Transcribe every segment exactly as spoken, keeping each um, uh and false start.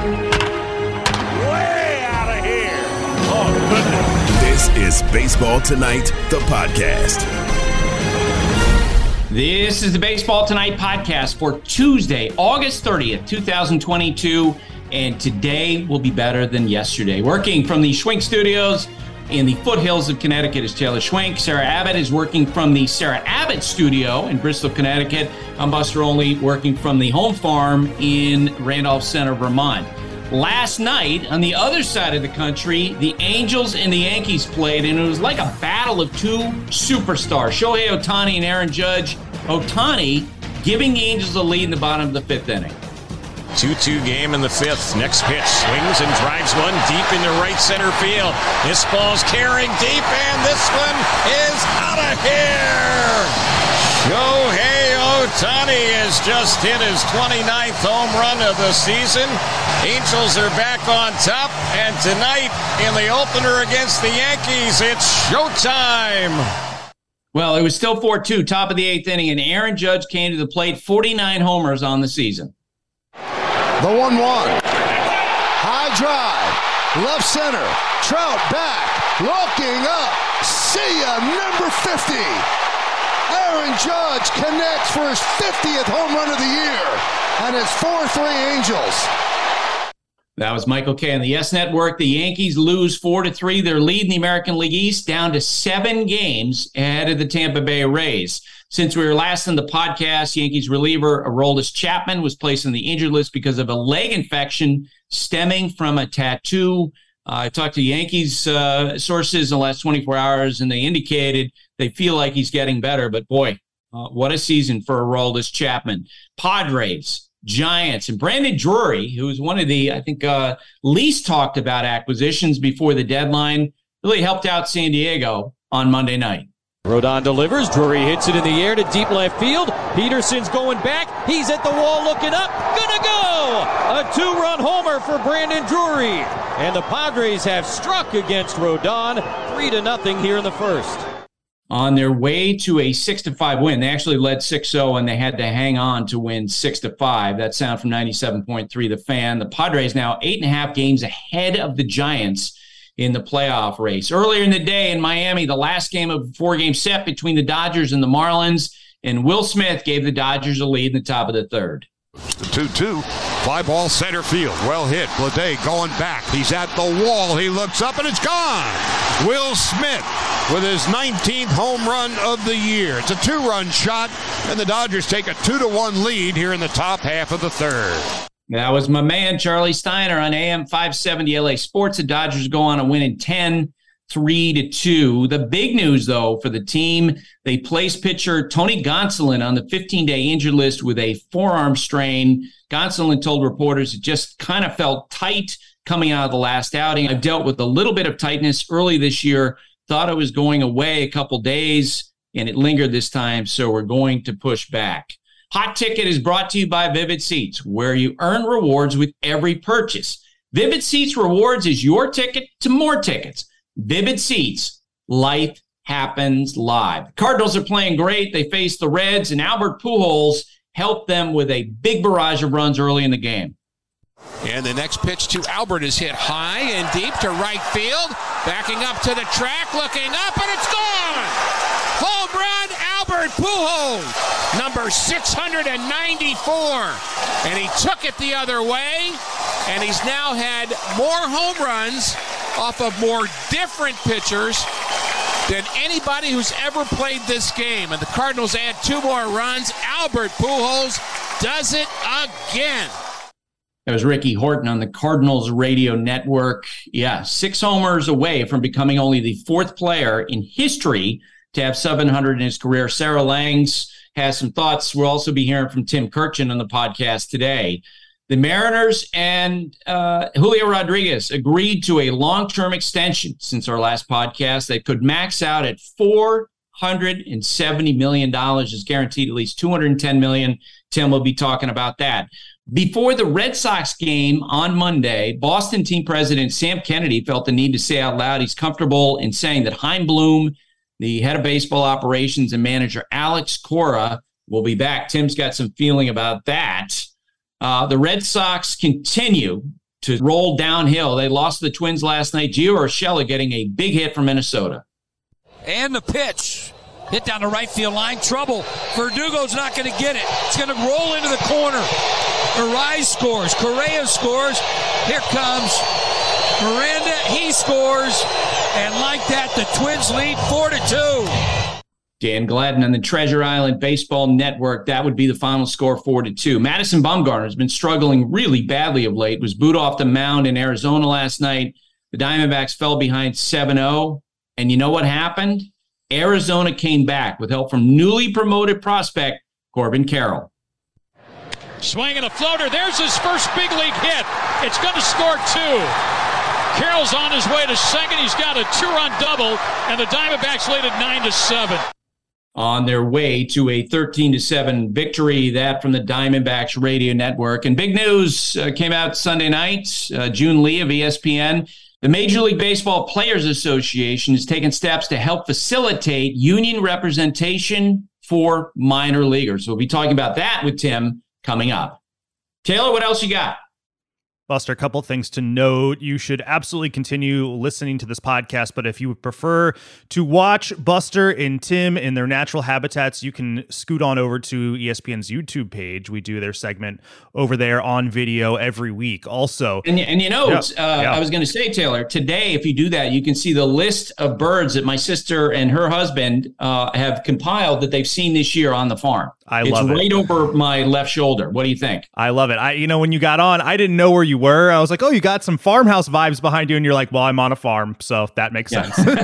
Way out of here. Oh, goodness. This is Baseball Tonight, the podcast. This is the Baseball Tonight podcast for Tuesday, August thirtieth, twenty twenty-two. And today will be better than yesterday. Working from the Schwenk Studios in the foothills of Connecticut is Taylor Schwenk. Sarah Abbott is working from the Sarah Abbott Studio in Bristol, Connecticut. I'm Buster Olney, working from the home farm in Randolph Center, Vermont. Last night, on the other side of the country, the Angels and the Yankees played, and it was like a battle of two superstars, Shohei Ohtani and Aaron Judge. Ohtani giving the Angels the lead in the bottom of the fifth inning. two two game in the fifth. Next pitch, swings and drives one deep into right center field. This ball's carrying deep, and this one is out of here. Shohei Ohtani has just hit his twenty-ninth home run of the season. Angels are back on top, and tonight in the opener against the Yankees, it's showtime. Well, it was still four two, top of the eighth inning, and Aaron Judge came to the plate, forty-nine homers on the season. The one one. High drive. Left center. Trout back. Looking up. See ya, number fifty. Aaron Judge connects for his fiftieth home run of the year. And it's four three Angels. That was Michael Kay on the Yes Network. The Yankees lose four to three. They're leading the American League East down to seven games ahead of the Tampa Bay Rays. Since we were last in the podcast, Yankees reliever Aroldis Chapman was placed on the injured list because of a leg infection stemming from a tattoo. Uh, I talked to Yankees uh, sources in the last twenty-four hours, and they indicated they feel like he's getting better. But boy, uh, what a season for Aroldis Chapman. Padres, Giants, and Brandon Drury, who was one of the, I think, uh, least talked about acquisitions before the deadline, really helped out San Diego on Monday night. Rodon delivers. Drury hits it in the air to deep left field. Peterson's going back. He's at the wall looking up. Gonna go! A two-run homer for Brandon Drury. And the Padres have struck against Rodon. Three to nothing here in the first. On their way to a six to five win. They actually led six oh, and they had to hang on to win six to five. That sound from ninety-seven point three The Fan. The Padres now eight and a half games ahead of the Giants in the playoff race. Earlier in the day in Miami, the last game of a four-game set between the Dodgers and the Marlins, and Will Smith gave the Dodgers a lead in the top of the third. The two two, fly ball center field, well hit. Bleday going back, he's at the wall, he looks up and it's gone. Will Smith with his nineteenth home run of the year. It's a two-run shot, and the Dodgers take a two to one lead here in the top half of the third. That was my man, Charlie Steiner, on A M five seventy L A Sports. The Dodgers go on a win in ten, three to two. The big news, though, for the team, they placed pitcher Tony Gonsolin on the fifteen-day injured list with a forearm strain. Gonsolin told reporters it just kind of felt tight coming out of the last outing. I've dealt with a little bit of tightness early this year, thought it was going away a couple days, and it lingered this time, so we're going to push back. Hot Ticket is brought to you by Vivid Seats, where you earn rewards with every purchase. Vivid Seats Rewards is your ticket to more tickets. Vivid Seats, life happens live. Cardinals are playing great. They face the Reds, and Albert Pujols helped them with a big barrage of runs early in the game. And the next pitch to Albert is hit high and deep to right field. Backing up to the track, looking up, and it's gone! Home run, Albert Pujols, number six hundred ninety-four. And he took it the other way, and he's now had more home runs off of more different pitchers than anybody who's ever played this game. And the Cardinals add two more runs. Albert Pujols does it again. That was Ricky Horton on the Cardinals radio network. Yeah, six homers away from becoming only the fourth player in history to have seven hundred in his career. Sarah Langs has some thoughts. We'll also be hearing from Tim Kirchin on the podcast today. The Mariners and uh, Julio Rodriguez agreed to a long-term extension since our last podcast that could max out at four hundred seventy million dollars. Is guaranteed at least two hundred ten million dollars. Tim will be talking about that. Before the Red Sox game on Monday, Boston team president Sam Kennedy felt the need to say out loud he's comfortable in saying that Chaim Bloom, the head of baseball operations, and manager Alex Cora will be back. Tim's got some feeling about that. Uh, the Red Sox continue to roll downhill. They lost to the Twins last night. Gio Urshela getting a big hit from Minnesota. And the pitch. Hit down the right field line. Trouble. Verdugo's not going to get it. It's going to roll into the corner. Arise scores. Correa scores. Here comes Miranda. He scores. And like that, the Twins lead four to two. Dan Gladden on the Treasure Island Baseball Network. That would be the final score, four to two. Madison Bumgarner has been struggling really badly of late. Was booed off the mound in Arizona last night. The Diamondbacks fell behind seven oh. And you know what happened? Arizona came back with help from newly promoted prospect Corbin Carroll. Swinging a floater. There's his first big league hit. It's going to score two. Carroll's on his way to second. He's got a two-run double, and the Diamondbacks lead at nine to seven. On their way to a thirteen to seven victory, that from the Diamondbacks radio network. And big news uh, came out Sunday night. Uh, June Lee of E S P N. The Major League Baseball Players Association has taken steps to help facilitate union representation for minor leaguers. So we'll be talking about that with Tim coming up. Taylor, what else you got? Buster, a couple things to note. You should absolutely continue listening to this podcast, but if you would prefer to watch Buster and Tim in their natural habitats, you can scoot on over to E S P N's YouTube page. We do their segment over there on video every week. Also, and, and you know, yeah, uh, yeah. I was going to say, Taylor, today, if you do that, you can see the list of birds that my sister and her husband uh, have compiled that they've seen this year on the farm. I it's love it. It's right over my left shoulder. What do you think? I love it. I, you know, when you got on, I didn't know where you were. I was like, oh, you got some farmhouse vibes behind you. And you're like, well, I'm on a farm. So that makes yeah. sense.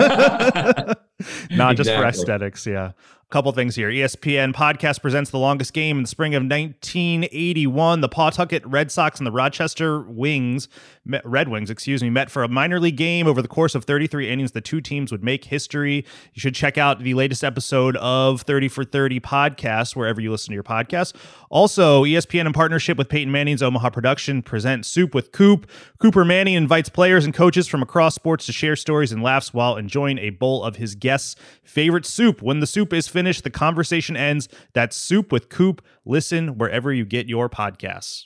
Not exactly. just for aesthetics. Yeah. Couple things here. E S P N podcast presents the longest game in the spring of nineteen eighty-one. The Pawtucket Red Sox and the Rochester Wings, Red Wings, excuse me, met for a minor league game over the course of thirty-three innings. The two teams would make history. You should check out the latest episode of thirty for thirty podcast, wherever you listen to your podcasts. Also, E S P N in partnership with Peyton Manning's Omaha production present Soup with Coop. Cooper Manning invites players and coaches from across sports to share stories and laughs while enjoying a bowl of his guests' favorite soup. When the soup is finished, the conversation ends. That's Soup with Coop. Listen wherever you get your podcasts.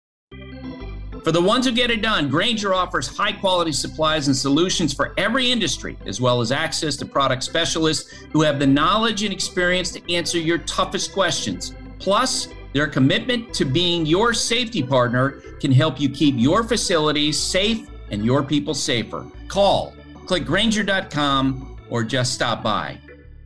For the ones who get it done, Grainger offers high-quality supplies and solutions for every industry, as well as access to product specialists who have the knowledge and experience to answer your toughest questions. Plus, their commitment to being your safety partner can help you keep your facilities safe and your people safer. Call, click Grainger dot com, or just stop by.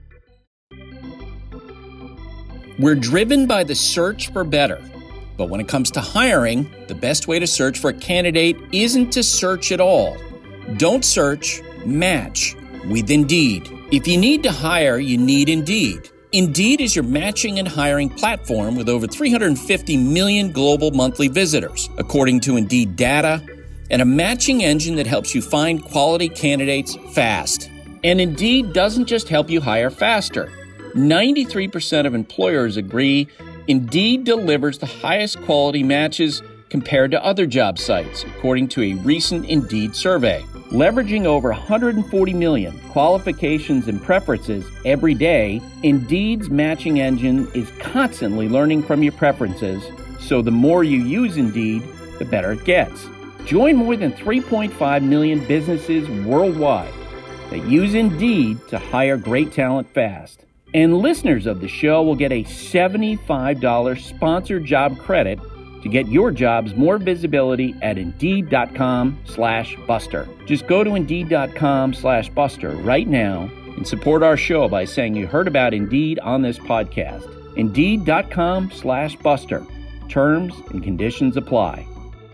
We're driven by the search for better. But when it comes to hiring, the best way to search for a candidate isn't to search at all. Don't search, match with Indeed. If you need to hire, you need Indeed. Indeed is your matching and hiring platform with over three hundred fifty million global monthly visitors, according to Indeed data, and a matching engine that helps you find quality candidates fast. And Indeed doesn't just help you hire faster. ninety-three percent of employers agree Indeed delivers the highest quality matches compared to other job sites, according to a recent Indeed survey. Leveraging over one hundred forty million qualifications and preferences every day, Indeed's matching engine is constantly learning from your preferences, so the more you use Indeed, the better it gets. Join more than three point five million businesses worldwide that use Indeed to hire great talent fast. And listeners of the show will get a seventy-five dollars sponsored job credit to get your jobs more visibility at Indeed.com slash Buster. Just go to Indeed.com slash Buster right now and support our show by saying you heard about Indeed on this podcast. Indeed.com slash Buster. Terms and conditions apply.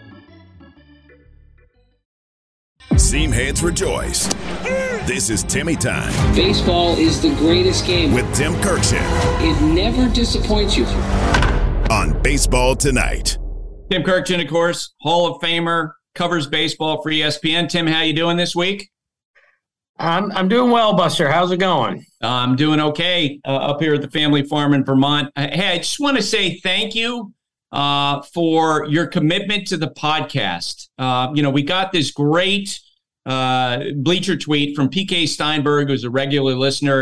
Seamheads rejoice. This is Timmy Time. Baseball is the greatest game. With Tim Kirkshin. It never disappoints you. On Baseball Tonight. Tim Kirkshin, of course, Hall of Famer, covers baseball for E S P N. Tim, how you doing this week? I'm I'm doing well, Buster. How's it going? Uh, I'm doing okay uh, up here at the family farm in Vermont. Uh, hey, I just want to say thank you uh, for your commitment to the podcast. Uh, you know, we got this great uh, Bleacher tweet from P K Steinberg, who's a regular listener.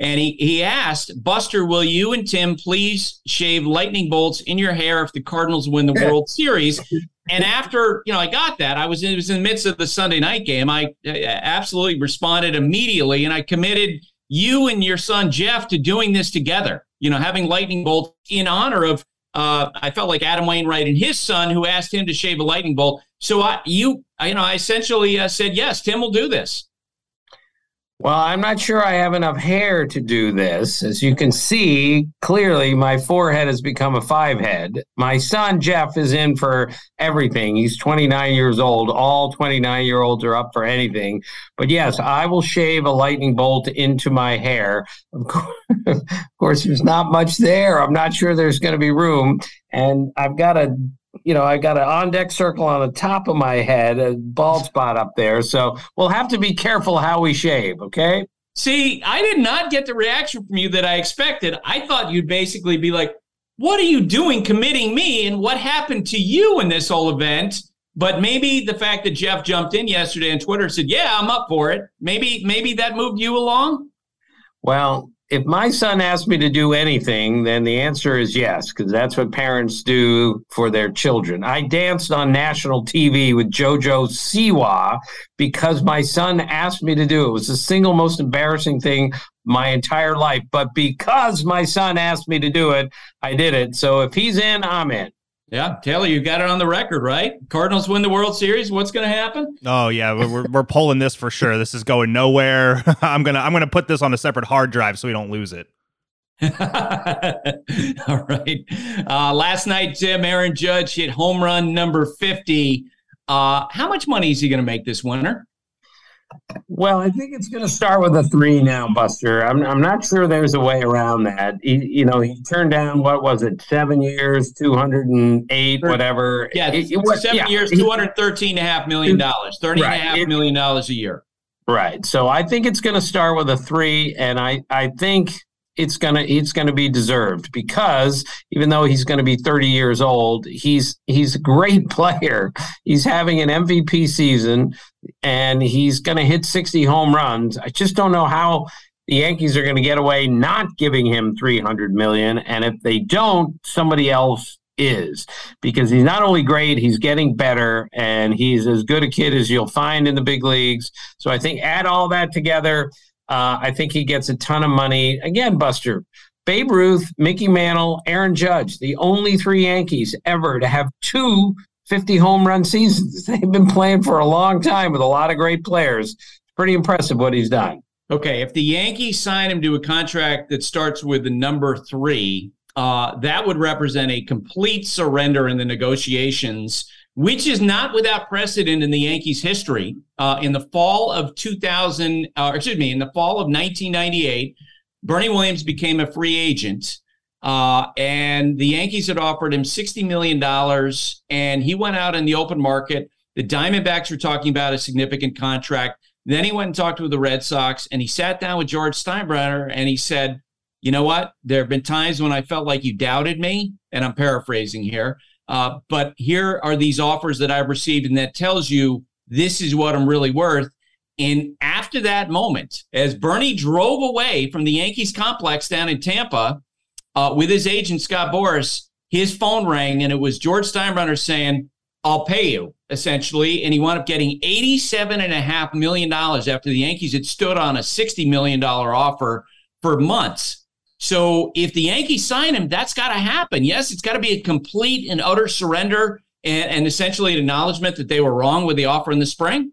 And he, he asked, Buster, will you and Tim please shave lightning bolts in your hair if the Cardinals win the World Series? And after, you know, I got that, I was, it was in the midst of the Sunday night game. I uh, absolutely responded immediately, and I committed you and your son, Jeff, to doing this together, you know, having lightning bolts in honor of, uh, I felt like Adam Wainwright and his son, who asked him to shave a lightning bolt. So I, you, I, you know, I essentially uh, said, yes, Tim will do this. Well, I'm not sure I have enough hair to do this. As you can see, clearly my forehead has become a five head. My son, Jeff, is in for everything. He's twenty-nine years old. All twenty-nine-year-olds are up for anything. But yes, I will shave a lightning bolt into my hair. Of course, of course there's not much there. I'm not sure there's going to be room. And I've got a You know, I got an on-deck circle on the top of my head, a bald spot up there. So we'll have to be careful how we shave, okay? See, I did not get the reaction from you that I expected. I thought you'd basically be like, what are you doing committing me, and what happened to you in this whole event? But maybe the fact that Jeff jumped in yesterday on Twitter and said, yeah, I'm up for it. Maybe, maybe that moved you along? Well, if my son asks me to do anything, then the answer is yes, because that's what parents do for their children. I danced on national T V with JoJo Siwa because my son asked me to do it. It was the single most embarrassing thing my entire life. But because my son asked me to do it, I did it. So if he's in, I'm in. Yeah, Taylor, you got it on the record, right? Cardinals win the World Series. What's going to happen? Oh yeah, we're we're pulling this for sure. This is going nowhere. I'm gonna I'm gonna put this on a separate hard drive so we don't lose it. All right. Uh, last night, Tim, Aaron Judge hit home run number fifty. Uh, how much money is he going to make this winter? Well, I think it's going to start with a three now, Buster. I'm I'm not sure there's a way around that. He, you know, he turned down, what was it, seven years, two hundred eight, whatever. Yeah, it, it was, seven yeah. years, two hundred thirteen point five million dollars, thirty right. point five million dollars a year. Right. So I think it's going to start with a three, and I, I think it's going to it's going to be deserved, because even though he's going to be thirty years old, he's he's a great player. He's having an M V P season, and he's going to hit sixty home runs. I just don't know how the Yankees are going to get away not giving him three hundred million dollars, and if they don't, somebody else is, because he's not only great, he's getting better, and he's as good a kid as you'll find in the big leagues. So I think add all that together, Uh, I think he gets a ton of money. Again, Buster, Babe Ruth, Mickey Mantle, Aaron Judge, the only three Yankees ever to have two fifty home run seasons. They've been playing for a long time with a lot of great players. It's pretty impressive what he's done. Okay, if the Yankees sign him to a contract that starts with the number three, uh, that would represent a complete surrender in the negotiations, which is not without precedent in the Yankees' history. Uh, in the fall of two thousand, uh, excuse me, in the fall of nineteen ninety-eight, Bernie Williams became a free agent, uh, and the Yankees had offered him sixty million dollars, and he went out in the open market. The Diamondbacks were talking about a significant contract. Then he went and talked with the Red Sox, and he sat down with George Steinbrenner, and he said, you know what? There have been times when I felt like you doubted me, and I'm paraphrasing here. Uh, but here are these offers that I've received, and that tells you this is what I'm really worth. And after that moment, as Bernie drove away from the Yankees complex down in Tampa uh, with his agent, Scott Boras, his phone rang, and it was George Steinbrenner saying, I'll pay you, essentially. And he wound up getting eighty-seven point five million dollars after the Yankees had stood on a sixty million dollars offer for months. So if the Yankees sign him, that's got to happen. Yes, it's got to be a complete and utter surrender and, and essentially an acknowledgement that they were wrong with the offer in the spring.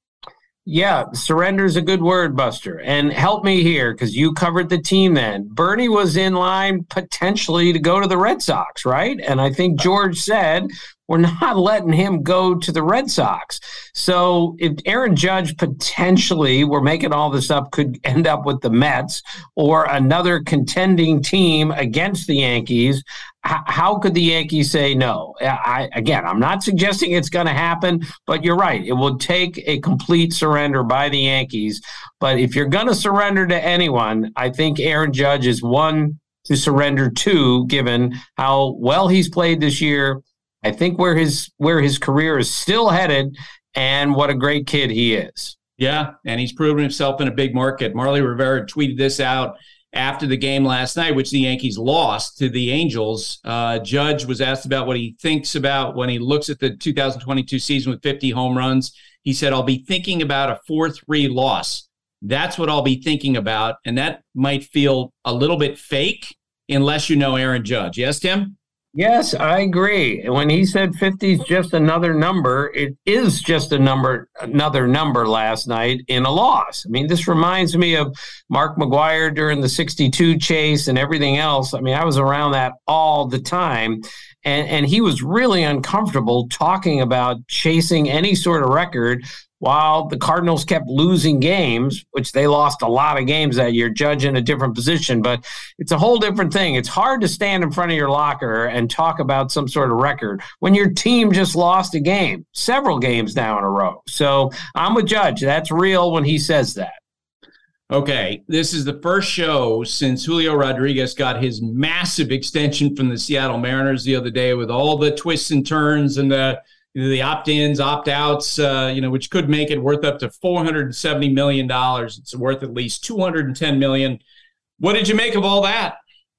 Yeah, surrender is a good word, Buster. And help me here, because you covered the team then. Bernie was in line potentially to go to the Red Sox, right? And I think George said, we're not letting him go to the Red Sox. So if Aaron Judge potentially, we're making all this up, could end up with the Mets or another contending team against the Yankees, h- how could the Yankees say no? I, again, I'm not suggesting it's going to happen, but you're right. It will take a complete surrender by the Yankees. But if you're going to surrender to anyone, I think Aaron Judge is one to surrender to, given how well he's played this year. I think where his where his career is still headed, and what a great kid he is. Yeah, and he's proven himself in a big market. Marley Rivera tweeted this out. after the game last night, which the Yankees lost to the Angels. Uh, Judge was asked about what he thinks about when he looks at the two thousand twenty-two season with fifty home runs. He said, I'll be thinking about a four three loss. That's what I'll be thinking about. And that might feel a little bit fake unless you know Aaron Judge. Yes, Tim? Yes, I agree. When he said fifty is just another number, it is just a number, another number last night in a loss. I mean, this reminds me of Mark McGwire during the sixty-two chase and everything else. I mean, I was around that all the time. And, and he was really uncomfortable talking about chasing any sort of record while the Cardinals kept losing games, which they lost a lot of games that year, Judge in a different position. But it's a whole different thing. It's hard to stand in front of your locker and talk about some sort of record when your team just lost a game, several games now in a row. So I'm with Judge. That's real when he says that. Okay, this is the first show since Julio Rodriguez got his massive extension from the Seattle Mariners the other day with all the twists and turns and the the opt-ins, opt-outs, uh, you know, which could make it worth up to four hundred seventy million dollars. It's worth at least two hundred ten million dollars. What did you make of all that?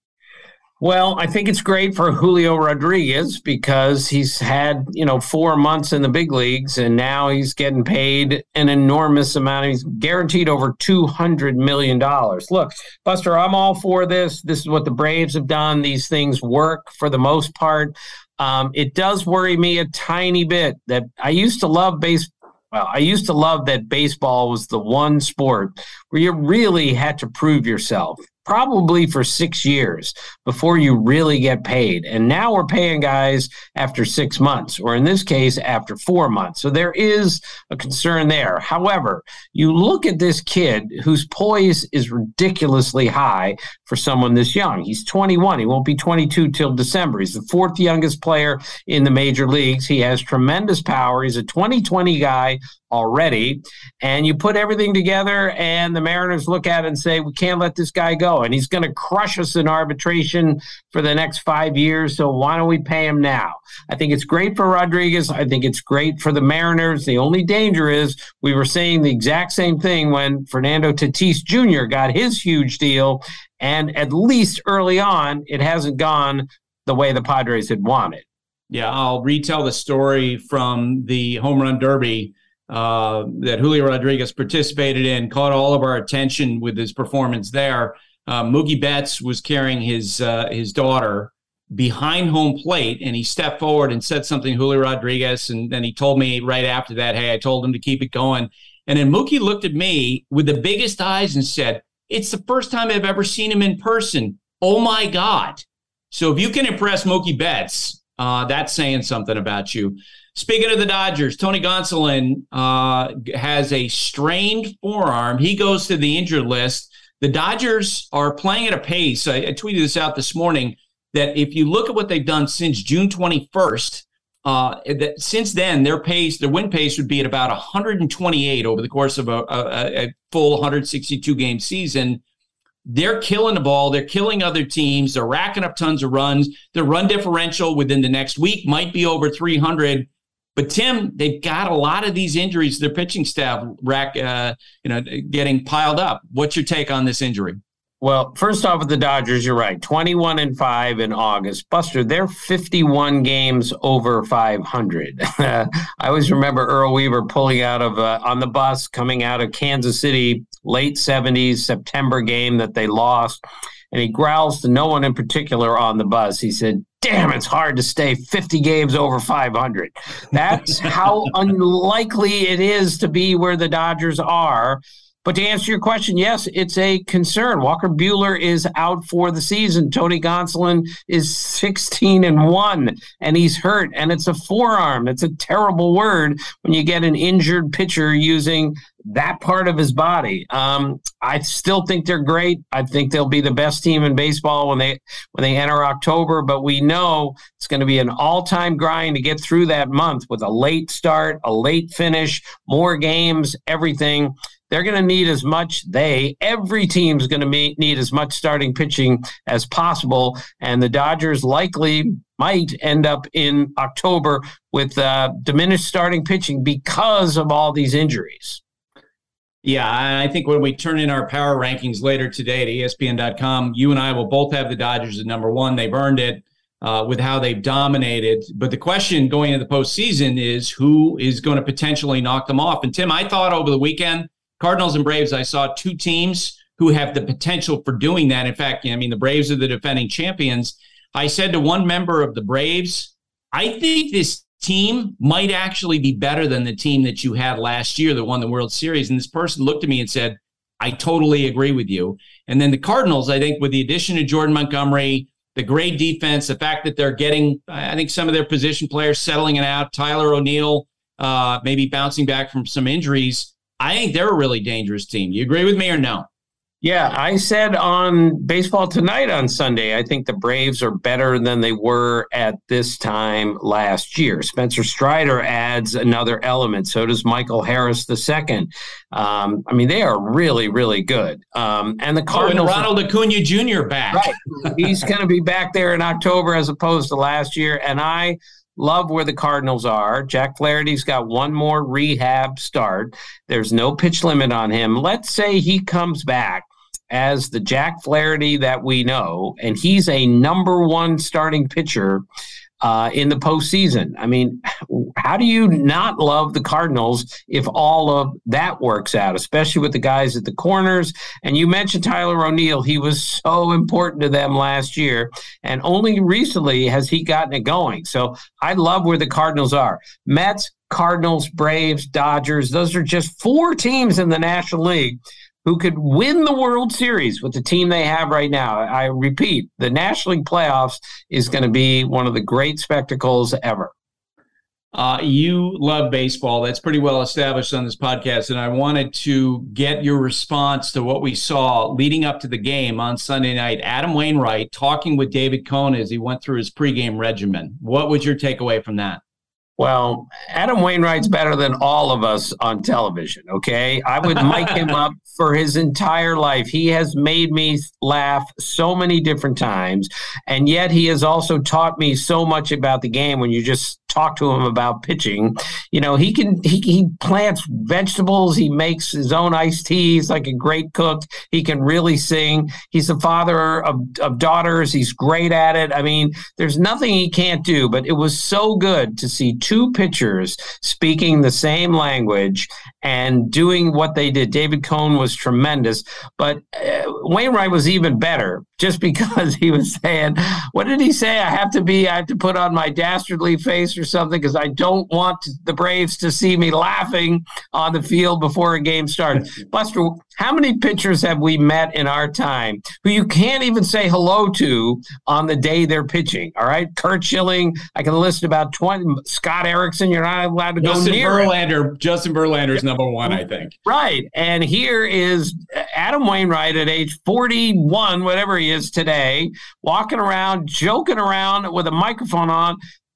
Well, I think it's great for Julio Rodriguez because he's had, you know, four months in the big leagues and now he's getting paid an enormous amount. He's guaranteed over two hundred million dollars. Look, Buster, I'm all for this. This is what the Braves have done. These things work for the most part. Um, it does worry me a tiny bit that I used to love baseball. Well, I used to love that baseball was the one sport where you really had to prove yourself, probably for six years before you really get paid. And now we're paying guys after six months, or in this case, after four months. So there is a concern there. However, you look at this kid whose poise is ridiculously high for someone this young. He's twenty-one. He won't be twenty-two till December. He's the fourth youngest player in the major leagues. He has tremendous power. He's a twenty twenty guy already. And you put everything together and the Mariners look at it and say, we can't let this guy go. And he's going to crush us in arbitration for the next five years. So why don't we pay him now? I think it's great for Rodriguez. I think it's great for the Mariners. The only danger is we were saying the exact same thing when Fernando Tatis Junior got his huge deal. And at least early on, it hasn't gone the way the Padres had wanted. Yeah, I'll retell the story from the Home Run Derby uh, that Julio Rodriguez participated in, caught all of our attention with his performance there. Uh, Mookie Betts was carrying his uh, his daughter behind home plate, and he stepped forward and said something to Julio Rodriguez, and then he told me right after that, hey, I told him to keep it going. And then Mookie looked at me with the biggest eyes and said, it's the first time I've ever seen him in person. Oh, my God. So if you can impress Mookie Betts, uh, that's saying something about you. Speaking of the Dodgers, Tony Gonsolin uh, has a strained forearm. He goes to the injured list. The Dodgers are playing at a pace. I, I tweeted this out this morning that if you look at what they've done since June twenty-first, uh, that since then their pace, their win pace would be at about one hundred twenty-eight over the course of a, a, a full one hundred sixty-two game season. They're killing the ball. They're killing other teams. They're racking up tons of runs. Their run differential within the next week might be over three hundred. But Tim, they've got a lot of these injuries. Their pitching staff rack, uh, you know, getting piled up. What's your take on this injury? Well, first off with the Dodgers, you're right. twenty-one and five in August. Buster, they're fifty-one games over five hundred. I always remember Earl Weaver pulling out of uh, on the bus coming out of Kansas City, late seventies, September game that they lost. And he growls to no one in particular on the bus. He said, damn, it's hard to stay fifty games over five hundred. That's how unlikely it is to be where the Dodgers are. But to answer your question, yes, it's a concern. Walker Buehler is out for the season. Tony Gonsolin is sixteen and one, and he's hurt, and it's a forearm. It's a terrible word when you get an injured pitcher using that part of his body. Um, I still think they're great. I think they'll be the best team in baseball when they when they enter October, but we know it's going to be an all-time grind to get through that month with a late start, a late finish, more games, everything. They're going to need as much, they, every team's going to need as much starting pitching as possible. And the Dodgers likely might end up in October with uh, diminished starting pitching because of all these injuries. Yeah, and I think when we turn in our power rankings later today at E S P N dot com, you and I will both have the Dodgers at number one. They've earned it uh, with how they've dominated. But the question going into the postseason is who is going to potentially knock them off? And Tim, I thought over the weekend, Cardinals and Braves, I saw two teams who have the potential for doing that. In fact, I mean, the Braves are the defending champions. I said to one member of the Braves, I think this team might actually be better than the team that you had last year that won the World Series. And this person looked at me and said, I totally agree with you. And then the Cardinals, I think with the addition of Jordan Montgomery, the great defense, the fact that they're getting, I think some of their position players settling it out, Tyler O'Neill uh, maybe bouncing back from some injuries, I think they're a really dangerous team. You agree with me or no? Yeah, I said on Baseball Tonight on Sunday, I think the Braves are better than they were at this time last year. Spencer Strider adds another element. So does Michael Harris the second. Um, I mean, they are really, really good. Um, and the Cardinals. Oh, and Ronald Acuna Junior back. Right. He's going to be back there in October as opposed to last year. And I love where the Cardinals are. Jack Flaherty's got one more rehab start. There's no pitch limit on him. Let's say he comes back as the Jack Flaherty that we know, and he's a number one starting pitcher uh, in the postseason. I mean, how do you not love the Cardinals if all of that works out, especially with the guys at the corners? And you mentioned Tyler O'Neill. He was so important to them last year, and only recently has he gotten it going. So I love where the Cardinals are. Mets, Cardinals, Braves, Dodgers, those are just four teams in the National League who could win the World Series with the team they have right now. I repeat, the National League playoffs is going to be one of the great spectacles ever. Uh, you love baseball. That's pretty well established on this podcast. And I wanted to get your response to what we saw leading up to the game on Sunday night. Adam Wainwright talking with David Cone as he went through his pregame regimen. What was your takeaway from that? Well, Adam Wainwright's better than all of us on television, okay? I would mic him up for his entire life. He has made me laugh so many different times, and yet he has also taught me so much about the game when you just talk to him about pitching. You know, he can he, he plants vegetables. He makes his own iced tea. He's like a great cook. He can really sing. He's the father of, of daughters. He's great at it. I mean, there's nothing he can't do, but it was so good to see two pitchers speaking the same language and doing what they did. David Cone was tremendous, but uh, Wainwright was even better just because he was saying, what did he say? I have to be, I have to put on my dastardly face or something because I don't want the Braves to see me laughing on the field before a game starts. Buster, how many pitchers have we met in our time who you can't even say hello to on the day they're pitching? All right. Curt Schilling, I can list about twenty. Scott Erickson, you're not allowed to Justin go near Verlander, it. Justin Verlander's number one, I think. Right. And here is Adam Wainwright at age forty-one, whatever he is today, walking around, joking around with a microphone on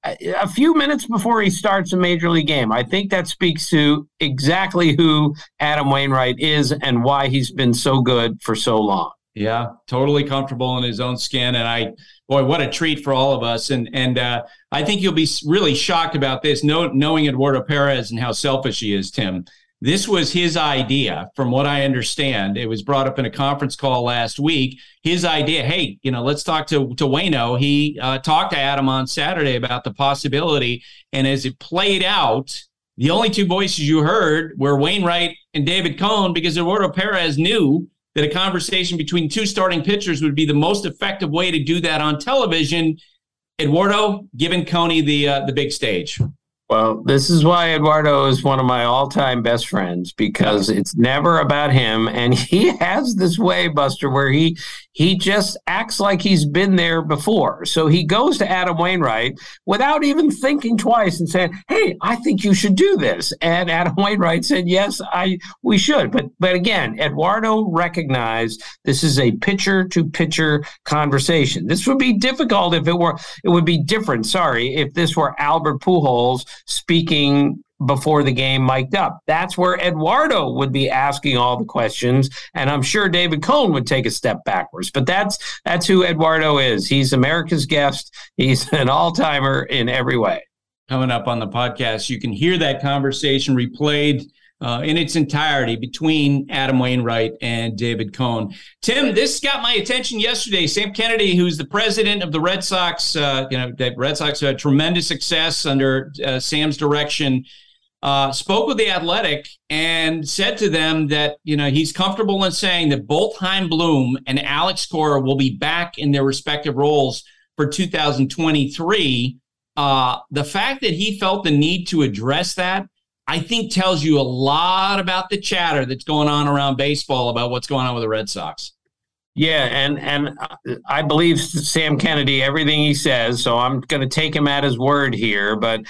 a few minutes before he starts a major league game. I think that speaks to exactly who Adam Wainwright is and why he's been so good for so long. Yeah, totally comfortable in his own skin. And I, boy, what a treat for all of us. And and uh, I think you'll be really shocked about this, know, knowing Eduardo Perez and how selfish he is, Tim. This was his idea, from what I understand. It was brought up in a conference call last week. His idea, hey, you know, let's talk to, to Waino. He uh, talked to Adam on Saturday about the possibility. And as it played out, the only two voices you heard were Wainwright and David Cone, because Eduardo Perez knew that a conversation between two starting pitchers would be the most effective way to do that on television. Eduardo giving Coney the uh, the big stage. Well, this is why Eduardo is one of my all-time best friends, because it's never about him. And he has this way, Buster, where he he just acts like he's been there before. So he goes to Adam Wainwright without even thinking twice and saying, hey, I think you should do this. And Adam Wainwright said, yes, I we should. But but again, Eduardo recognized this is a pitcher-to-pitcher conversation. This would be difficult if it were, it would be different, sorry, if this were Albert Pujols speaking before the game mic'd up. That's where Eduardo would be asking all the questions, and I'm sure David Cone would take a step backwards. But that's that's who Eduardo is. He's America's guest. He's an all-timer in every way. Coming up on the podcast, you can hear that conversation replayed uh, in its entirety between Adam Wainwright and David Cone. Tim, this got my attention yesterday. Sam Kennedy, who's the president of the Red Sox, uh, you know, the Red Sox had tremendous success under uh, Sam's direction, uh, spoke with The Athletic and said to them that, you know, he's comfortable in saying that both Chaim Bloom and Alex Cora will be back in their respective roles for two thousand twenty-three. Uh, the fact that he felt the need to address that, I think, tells you a lot about the chatter that's going on around baseball about what's going on with the Red Sox. Yeah, and and I believe Sam Kennedy, everything he says, so I'm going to take him at his word here, but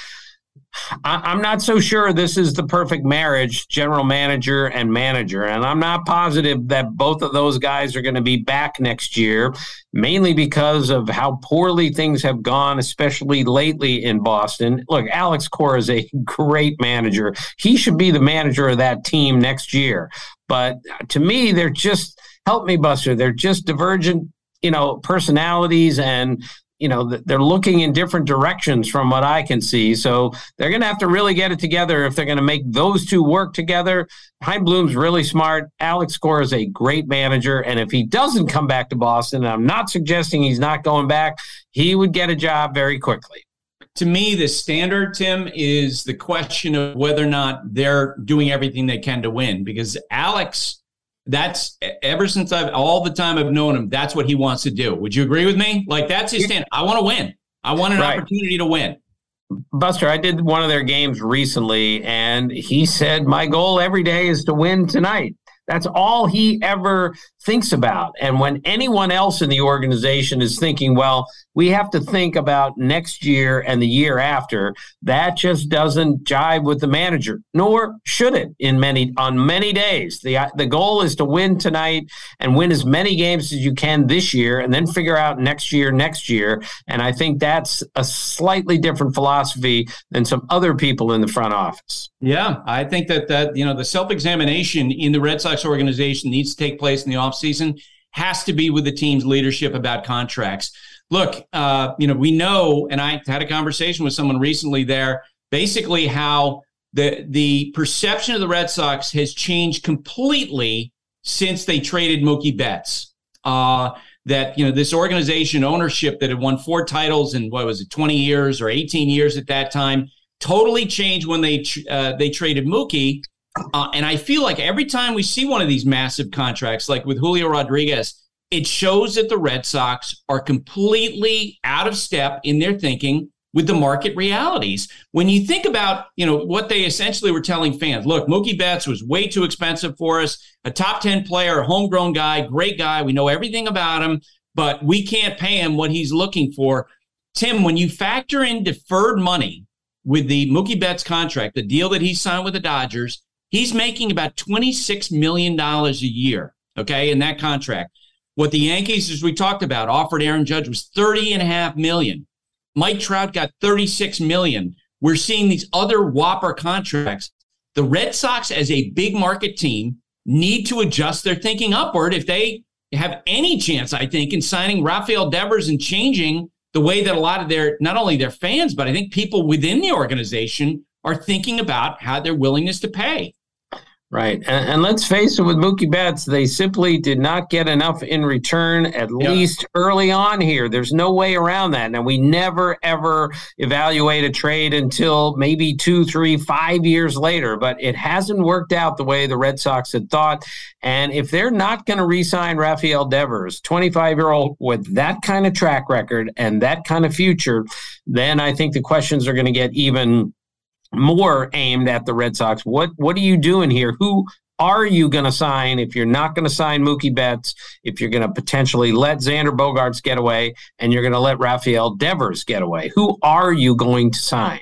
I'm not so sure this is the perfect marriage, general manager and manager. And I'm not positive that both of those guys are going to be back next year, mainly because of how poorly things have gone, especially lately in Boston. Look, Alex Cora is a great manager. He should be the manager of that team next year. But to me, they're just, help me, Buster, they're just divergent, you know, personalities, and you know, they're looking in different directions from what I can see. So they're going to have to really get it together if they're going to make those two work together. Chaim Bloom's really smart. Alex Cora is a great manager. And if he doesn't come back to Boston, and I'm not suggesting he's not going back, he would get a job very quickly. To me, the standard, Tim, is the question of whether or not they're doing everything they can to win. Because Alex, that's ever since I've all the time I've known him, that's what he wants to do. Would you agree with me? Like, that's his stand. I want to win. I want an right. opportunity to win. Buster, I did one of their games recently, and he said, my goal every day is to win tonight. That's all he ever thinks about. And when anyone else in the organization is thinking, well, we have to think about next year and the year after, that just doesn't jive with the manager, nor should it in many on many days. The the goal is to win tonight and win as many games as you can this year, and then figure out next year, next year. And I think that's a slightly different philosophy than some other people in the front office. Yeah, I think that, that you know, the self-examination in the Red Sox organization needs to take place in the offseason, has to be with the team's leadership about contracts. Look, uh, you know, we know, and I had a conversation with someone recently there, basically how the the perception of the Red Sox has changed completely since they traded Mookie Betts. Uh, that, you know, this organization ownership that had won four titles in, what was it, twenty years or eighteen years at that time, totally changed when they uh, they traded Mookie. Uh, and I feel like every time we see one of these massive contracts, like with Julio Rodriguez, it shows that the Red Sox are completely out of step in their thinking with the market realities. When you think about, you know, what they essentially were telling fans, look, Mookie Betts was way too expensive for us, a top ten player, a homegrown guy, great guy. We know everything about him, but we can't pay him what he's looking for. Tim, when you factor in deferred money with the Mookie Betts contract, the deal that he signed with the Dodgers, he's making about twenty-six million dollars a year, okay, in that contract. What the Yankees, as we talked about, offered Aaron Judge was thirty and a half million. Mike Trout got thirty-six million. We're seeing these other whopper contracts. The Red Sox, as a big market team, need to adjust their thinking upward if they have any chance, I think, in signing Rafael Devers and changing the way that a lot of their, not only their fans, but I think people within the organization are thinking about how their willingness to pay. Right. And, and let's face it, with Mookie Betts, they simply did not get enough in return, at yeah. least early on here. There's no way around that. Now, we never, ever evaluate a trade until maybe two, three, five years later, but it hasn't worked out the way the Red Sox had thought. And if they're not going to re-sign Rafael Devers, twenty-five-year-old with that kind of track record and that kind of future, then I think the questions are going to get even more aimed at the Red Sox. What what are you doing here? Who are you going to sign if you're not going to sign Mookie Betts, if you're going to potentially let Xander Bogaerts get away, and you're going to let Rafael Devers get away? Who are you going to sign?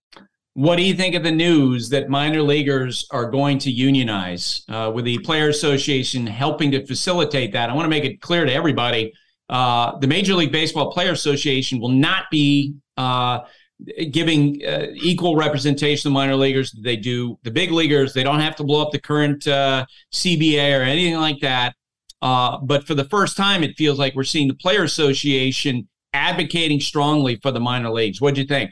What do you think of the news that minor leaguers are going to unionize, uh, with the Players Association helping to facilitate that? I want to make it clear to everybody, uh, the Major League Baseball Players Association will not be uh, giving uh, equal representation to minor leaguers. They do the big leaguers. They don't have to blow up the current uh, C B A or anything like that. Uh, but for the first time, it feels like we're seeing the Player Association advocating strongly for the minor leagues. What'd you think?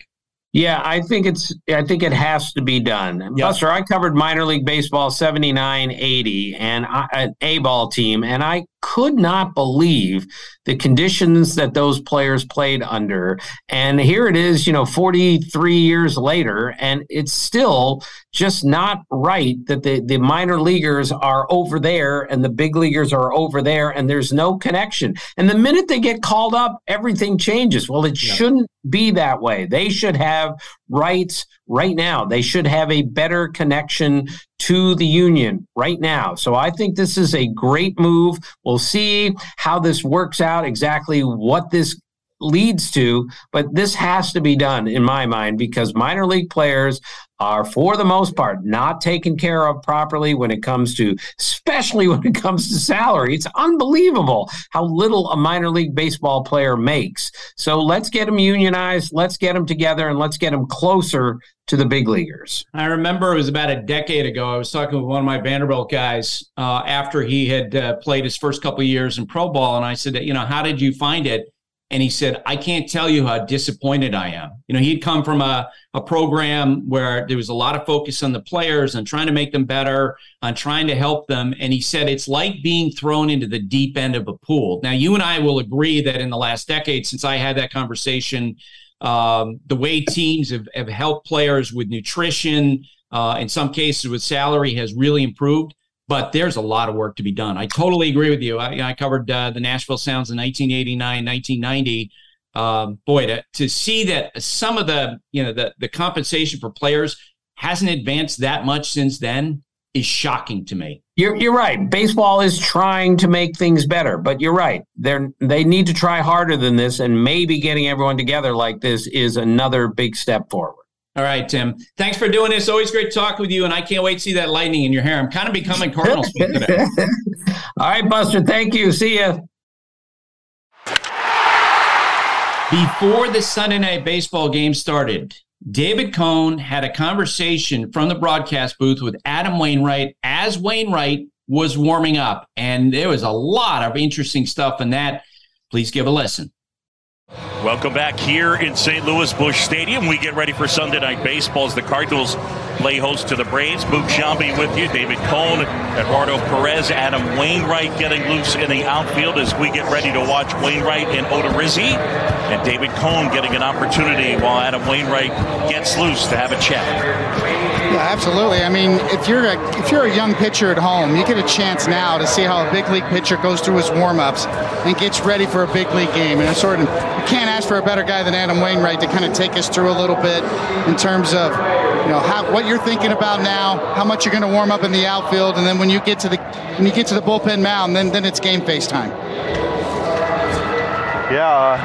Yeah, I think it's. I think it has to be done. Yep. Buster, I covered minor league baseball seventy-nine eighty and I, an A-ball team, and I could not believe the conditions that those players played under. And here it is, you know, forty-three years later, and it's still just not right that the, the minor leaguers are over there and the big leaguers are over there, and there's no connection. And the minute they get called up, everything changes. Well, it yeah. shouldn't be that way. They should have rights right now. They should have a better connection to the union right now. So I think this is a great move. We'll see how this works out, exactly what this leads to, but this has to be done in my mind, because minor league players are, for the most part, not taken care of properly when it comes to, especially when it comes to salary. It's unbelievable how little a minor league baseball player makes. So let's get them unionized, let's get them together, and let's get them closer to the big leaguers. I remember it was about a decade ago. I was talking with one of my Vanderbilt guys uh, after he had uh, played his first couple of years in pro ball, and I said, you know, how did you find it? And he said, I can't tell you how disappointed I am. You know, he'd come from a, a program where there was a lot of focus on the players and trying to make them better, on trying to help them. And he said, it's like being thrown into the deep end of a pool. Now, you and I will agree that in the last decade, since I had that conversation, um, the way teams have, have helped players with nutrition, uh, in some cases with salary, has really improved. But there's a lot of work to be done. I totally agree with you. I, I covered uh, the Nashville Sounds in nineteen eighty-nine, nineteen ninety. Um, boy, to, to see that some of the, you know, the, the compensation for players hasn't advanced that much since then is shocking to me. You're you're right. Baseball is trying to make things better, but you're right. They're they need to try harder than this, and maybe getting everyone together like this is another big step forward. All right, Tim. Thanks for doing this. Always great talking with you, and I can't wait to see that lightning in your hair. I'm kind of becoming Cardinals fan today. All right, Buster. Thank you. See ya. Before the Sunday Night Baseball game started, David Cone had a conversation from the broadcast booth with Adam Wainwright as Wainwright was warming up, and there was a lot of interesting stuff in that. Please give a listen. Welcome back here in Saint Louis Busch Stadium. We get ready for Sunday Night Baseball as the Cardinals play host to the Braves. Boog Sciambi with you, David Cone, Eduardo Perez, Adam Wainwright getting loose in the outfield as we get ready to watch Wainwright and Odorizzi, and David Cone getting an opportunity while Adam Wainwright gets loose to have a chat. Yeah, absolutely. I mean, if you're a if you're a young pitcher at home, you get a chance now to see how a big league pitcher goes through his warm-ups and gets ready for a big league game. And it's sort of, you can't ask for a better guy than Adam Wainwright to kind of take us through a little bit in terms of, you know, how, what you're thinking about now, how much you're going to warm up in the outfield, and then when you get to the when you get to the bullpen mound, then then it's game face time. Yeah, uh,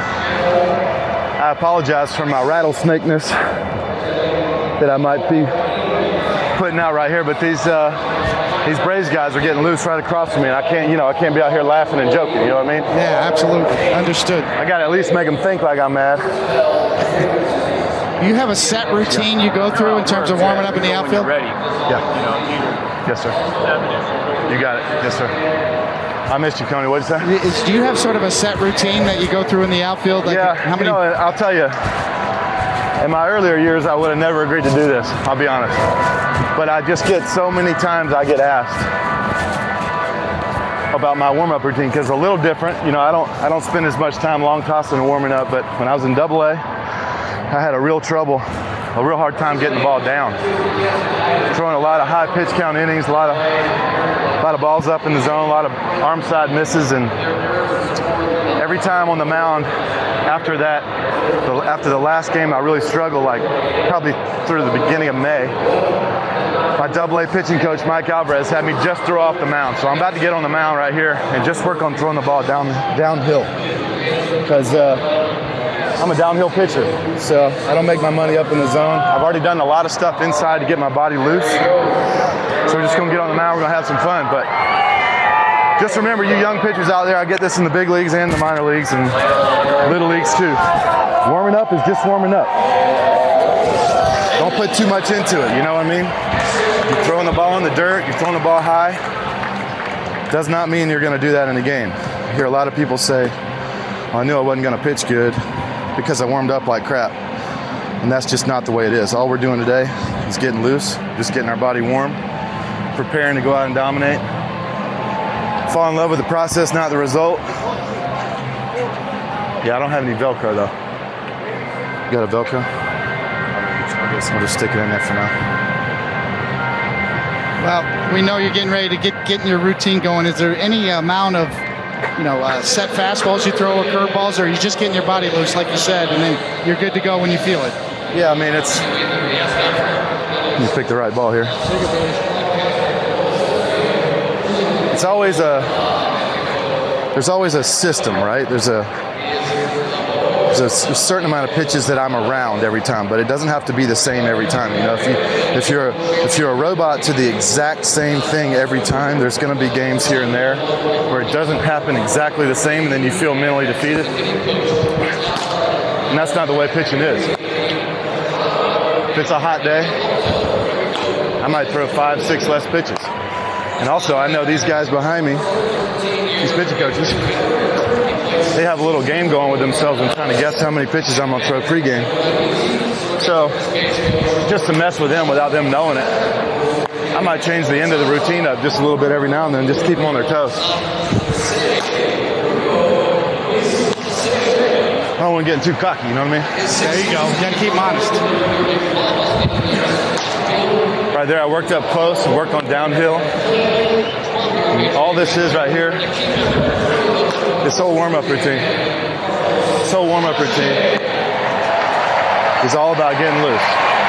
I apologize for my rattlesnakeness that I might be putting out right here, but these uh, these Braves guys are getting loose right across from me, and I can't, you know, I can't be out here laughing and joking. You know what I mean? Yeah, absolutely. Understood. I got to at least make them think like I'm mad. You have a set routine you go through in terms of warming up in the outfield? Ready? Yeah. Yes, sir. You got it. Yes, sir. I missed you, Coney. What'd you say? Is, do you have sort of a set routine that you go through in the outfield? Like yeah. How many? You know, I'll tell you. In my earlier years, I would have never agreed to do this. I'll be honest. But I just get so many times I get asked about my warm-up routine because it's a little different. You know, I don't I don't spend as much time long tossing and warming up. But when I was in Double A, I had a real trouble, a real hard time getting the ball down. Throwing a lot of high pitch count innings, a lot of a lot of balls up in the zone, a lot of arm side misses, and every time on the mound after that, the, after the last game, I really struggled, like probably through the beginning of May. My Double A pitching coach, Mike Alvarez, had me just throw off the mound. So I'm about to get on the mound right here and just work on throwing the ball down downhill. Because uh, I'm a downhill pitcher, so I don't make my money up in the zone. I've already done a lot of stuff inside to get my body loose. So we're just gonna get on the mound, we're gonna have some fun. But just remember, you young pitchers out there, I get this in the big leagues and the minor leagues and little leagues too. Warming up is just warming up. Don't put too much into it, you know what I mean? You're throwing the ball in the dirt, you're throwing the ball high. Does not mean you're gonna do that in a game. I hear a lot of people say, well, I knew I wasn't gonna pitch good because I warmed up like crap. And that's just not the way it is. All we're doing today is getting loose, just getting our body warm, preparing to go out and dominate. Fall in love with the process, not the result. Yeah, I don't have any Velcro though. You got a Velcro? I guess I'll just stick it in there for now. Well, we know you're getting ready to get getting your routine going. Is there any amount of, you know, uh, set fastballs you throw or curveballs, or are you just getting your body loose, like you said, and then you're good to go when you feel it? Yeah, I mean, it's, you pick the right ball here. It's always a, there's always a system, right? There's a, there's a certain amount of pitches that I'm around every time, but it doesn't have to be the same every time. You know, if you, if you're, if you're a robot to the exact same thing every time, there's going to be games here and there where it doesn't happen exactly the same, and then you feel mentally defeated. And that's not the way pitching is. If it's a hot day, I might throw five, six less pitches. And also, I know these guys behind me, these pitching coaches, they have a little game going with themselves and trying to guess how many pitches I'm going to throw pregame. So, just to mess with them without them knowing it, I might change the end of the routine up just a little bit every now and then, just keep them on their toes. I don't want to get too cocky, you know what I mean? There you go. You got to keep them honest. Right there, I worked up close and worked on downhill. And all this is right here, this whole warm-up routine, this whole warm-up routine is all about getting loose.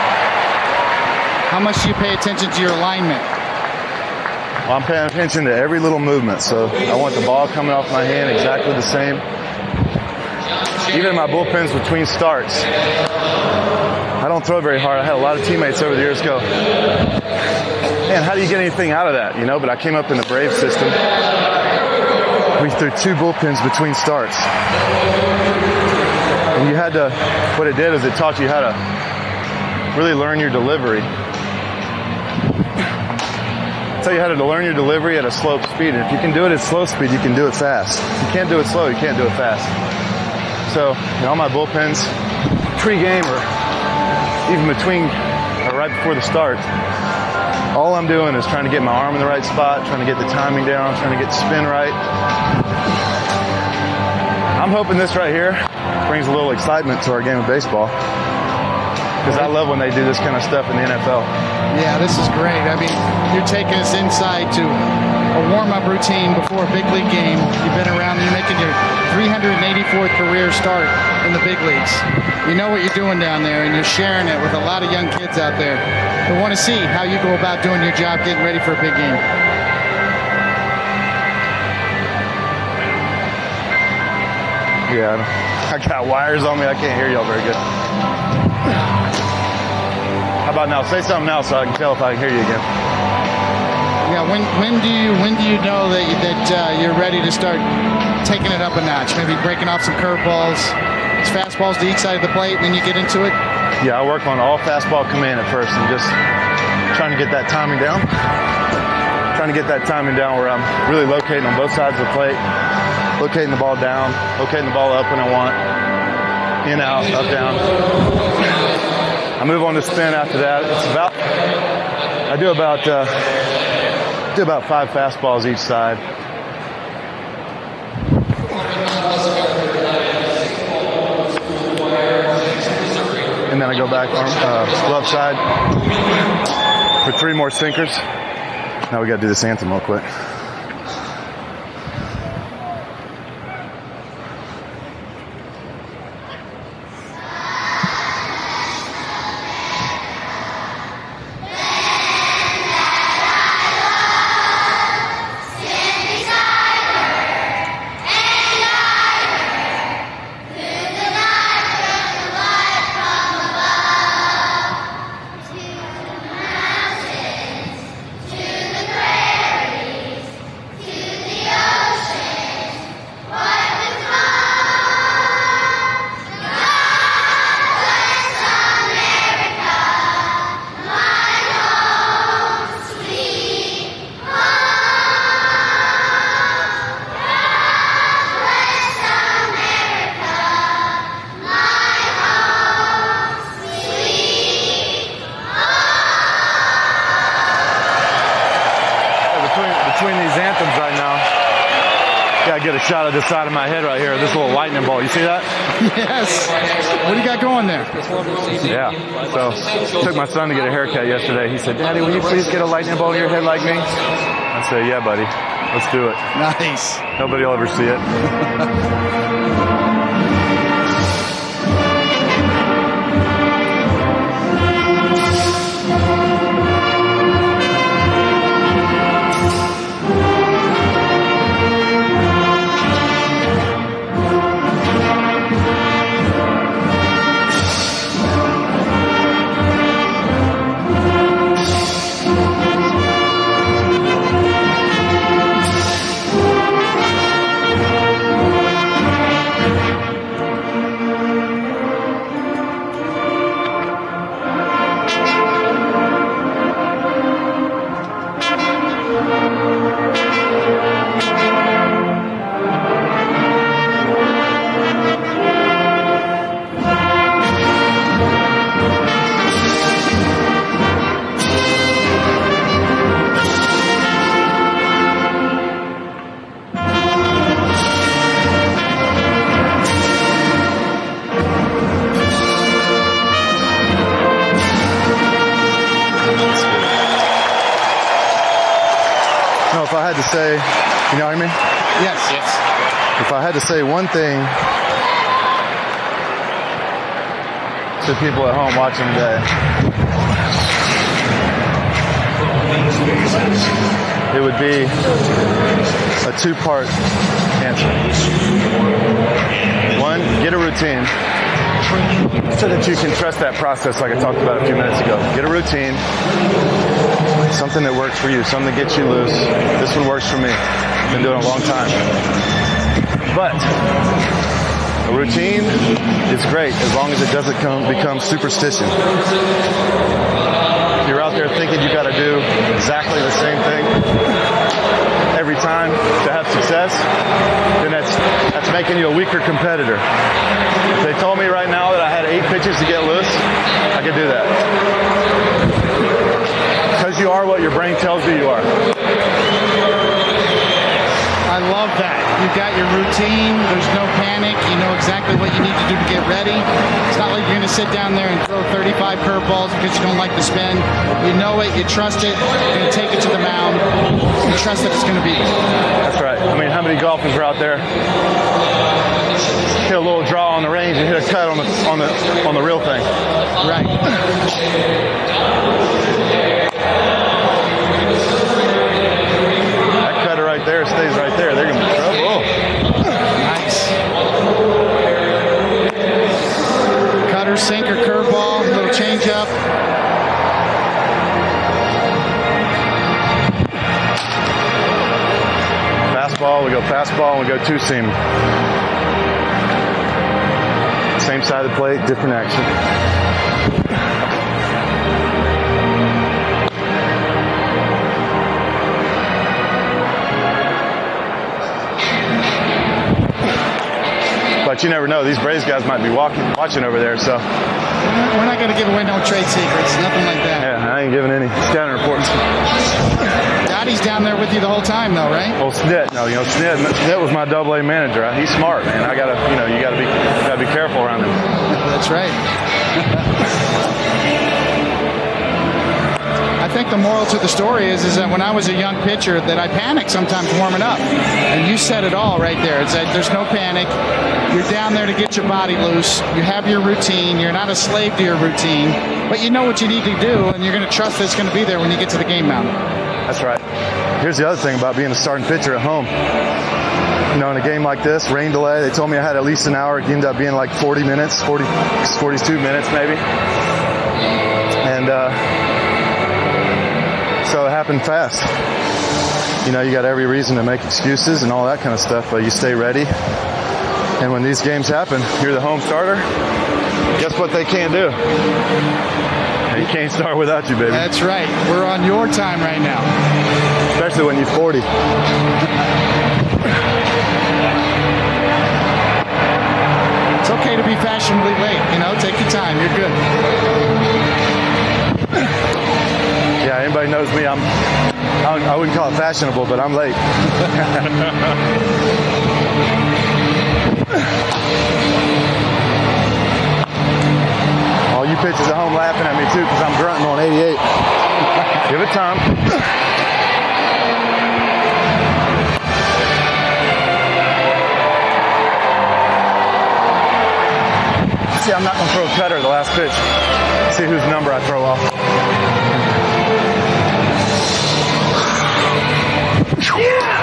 How much do you pay attention to your alignment? Well, I'm paying attention to every little movement, so I want the ball coming off my hand exactly the same. Even in my bullpens between starts, I don't throw very hard. I had a lot of teammates over the years go, man, how do you get anything out of that? You know, but I came up in the Brave system. We threw two bullpens between starts. And you had to, what it did is it taught you how to really learn your delivery. It taught you how to learn your delivery at a slow speed. And if you can do it at slow speed, you can do it fast. If you can't do it slow, you can't do it fast. So, you know, all my bullpens, pre-game or even between or right before the start, all I'm doing is trying to get my arm in the right spot, trying to get the timing down, trying to get the spin right. I'm hoping this right here brings a little excitement to our game of baseball, because I love when they do this kind of stuff in the N F L. Yeah, this is great. I mean, you're taking us inside to a warm-up routine before a big league game. You've been around, you're making your three hundred eighty-fourth career start in the big leagues. You know what you're doing down there, and you're sharing it with a lot of young kids out there who want to see how you go about doing your job, getting ready for a big game. Yeah, I got wires on me. I can't hear y'all very good. How about now? Say something else so I can tell if I can hear you again. Yeah, when when do you when do you know that you, that uh, you're ready to start taking it up a notch? Maybe breaking off some curveballs, fastballs to each side of the plate, and then you get into it? Yeah, I work on all fastball command at first and just trying to get that timing down. Trying to get that timing down where I'm really locating on both sides of the plate, locating the ball down, locating the ball up when I want, in, out, up, down. I move on to spin after that. It's about, I do about, uh, do about five fastballs each side. And then I go back arm, uh, glove side for three more sinkers. Now we got to do this anthem real quick. I get a shot of the side of my head right here, this little lightning bolt. You see that? Yes. What do you got going there? Yeah. So, took my son to get a haircut yesterday. He said, Daddy, will you please get a lightning bolt in your head like me? I said, yeah, buddy. Let's do it. Nice. Nobody will ever see it. To say, you know what I mean? Yes. Yes. If I had to say one thing to people at home watching today, it would be a two-part answer. One, get a routine so that you can trust that process like I talked about a few minutes ago. Get a routine. Something that works for you, something that gets you loose. This one works for me. Been doing it a long time. But a routine is great as long as it doesn't come, become superstition. If you're out there thinking you got to do exactly the same thing every time to have success, then that's that's making you a weaker competitor. If they told me right now that I had eight pitches to get loose, I could do that. Because you are what your brain tells you you are. I love that. You've got your routine. There's no panic. You know exactly what you need to do to get ready. It's not like you're going to sit down there and throw thirty-five curveballs because you don't like the spin. You know it. You trust it. You're going to take it to the mound. You trust that it's going to be there. That's right. I mean, how many golfers are out there hit a little draw on the range and hit a cut on the on the on the real thing? Right. Right there stays right there. They're going to be trouble. Nice. Cutter, sinker, curveball, little changeup. Fastball, we go fastball, and we go two seam. Same side of the plate, different action. But you never know. These Braves guys might be walking, watching over there, so. We're not going to give away no trade secrets, nothing like that. Yeah, I ain't giving any scouting reports. Daddy's down there with you the whole time, though, right? Well, Snit, no, you know, Snit, Snit was my double A manager. He's smart, man. I gotta, you know, you gotta be, gotta be careful around him. That's right. I think the moral to the story is, is that when I was a young pitcher that I panicked sometimes warming up. And you said it all right there. It's that there's no panic. You're down there to get your body loose. You have your routine. You're not a slave to your routine. But you know what you need to do, and you're going to trust that it's going to be there when you get to the game mound. That's right. Here's the other thing about being a starting pitcher at home. You know, in a game like this, rain delay, they told me I had at least an hour. It ended up being like forty minutes, forty, forty-two minutes maybe. And, uh, so it happened fast. You know, you got every reason to make excuses and all that kind of stuff, but you stay ready. And when these games happen, you're the home starter. Guess what they can't do? They can't start without you, baby. That's right. We're on your time right now. Especially when you're forty. It's okay to be fashionably late. You know, take your time. You're good. Yeah, anybody knows me, I'm, I wouldn't call it fashionable, but I'm late. All you pitchers at home laughing at me too because I'm grunting on eighty-eight. Give it time. See, I'm not going to throw a cutter the last pitch. See whose number I throw off. Yeah!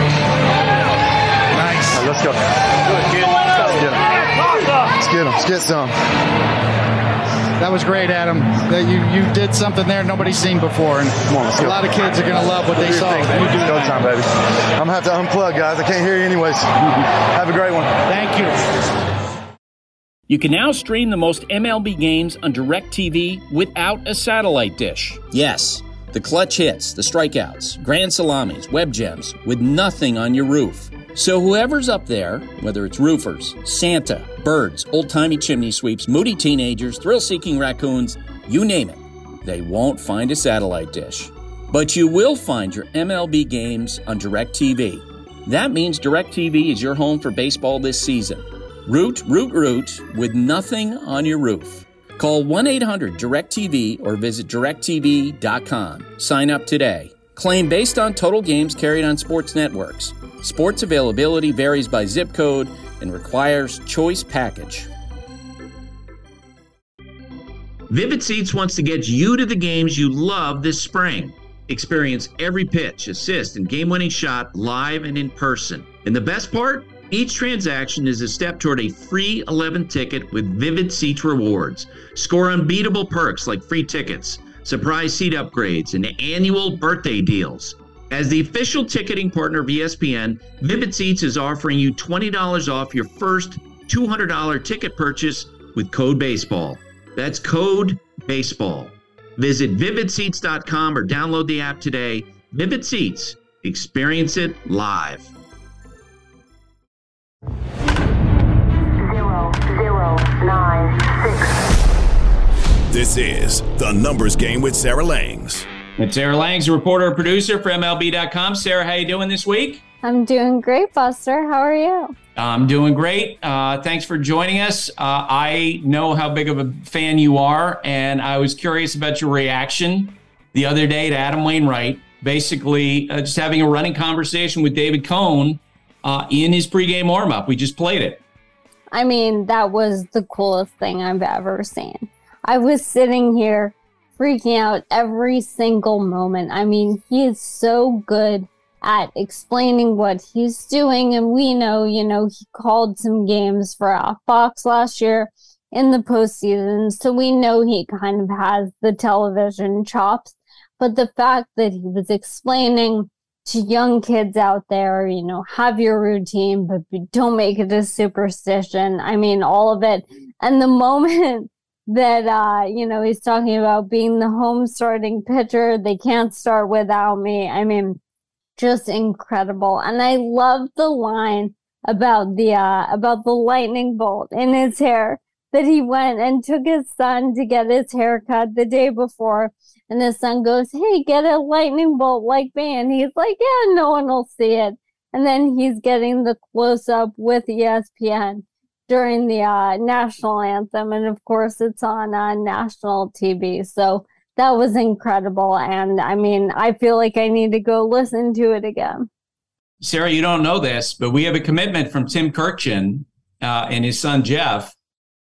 Nice. Right, let's go. Let's get him. Let's get him. Let's get some. That was great, Adam. That you you did something there nobody's seen before, and Come on, let's a go. lot of kids are gonna love what they saw. You do go time, baby. I'm gonna have to unplug, guys. I can't hear you anyways. Have a great one. Thank you. You can now stream the most M L B games on DirecTV without a satellite dish. Yes, the clutch hits, the strikeouts, grand salamis, web gems, with nothing on your roof. So whoever's up there, whether it's roofers, Santa, birds, old-timey chimney sweeps, moody teenagers, thrill-seeking raccoons, you name it, they won't find a satellite dish. But you will find your M L B games on DirecTV. That means DirecTV is your home for baseball this season. Root, root, root, with nothing on your roof. Call one eight hundred direct T V or visit direct T V dot com. Sign up today. Claim based on total games carried on sports networks. Sports availability varies by zip code and requires choice package. Vivid Seats wants to get you to the games you love this spring. Experience every pitch, assist, and game-winning shot live and in person. And the best part? Each transaction is a step toward a free eleventh ticket with Vivid Seats rewards. Score unbeatable perks like free tickets, surprise seat upgrades, and annual birthday deals. As the official ticketing partner of E S P N, Vivid Seats is offering you twenty dollars off your first two hundred dollars ticket purchase with code BASEBALL. That's code BASEBALL. Visit vivid seats dot com or download the app today. Vivid Seats. Experience it live. Zero, zero, nine, six. This is The Numbers Game with Sarah Langs. It's Sarah Langs, a reporter and producer for M L B dot com. Sarah, how you doing this week? I'm doing great, Buster. How are you? I'm doing great. Uh, thanks for joining us. Uh, I know how big of a fan you are, and I was curious about your reaction the other day to Adam Wainwright, basically uh, just having a running conversation with David Cone uh, in his pregame warm-up. We just played it. I mean, that was the coolest thing I've ever seen. I was sitting here freaking out every single moment. I mean, he is so good at explaining what he's doing. And we know, you know, he called some games for uh, Fox last year in the postseason. So we know he kind of has the television chops. But the fact that he was explaining to young kids out there, you know, have your routine, but don't make it a superstition. I mean, all of it. And the moment that, uh, you know, he's talking about being the home starting pitcher, they can't start without me. I mean, just incredible. And I love the line about the uh, about the lightning bolt in his hair, that he went and took his son to get his hair cut the day before. And his son goes, hey, get a lightning bolt like me. And he's like, yeah, no one will see it. And then he's getting the close-up with E S P N during the uh, national anthem. And, of course, it's on uh, national T V. So that was incredible. And, I mean, I feel like I need to go listen to it again. Sarah, you don't know this, but we have a commitment from Tim Kurkjian uh, and his son, Jeff.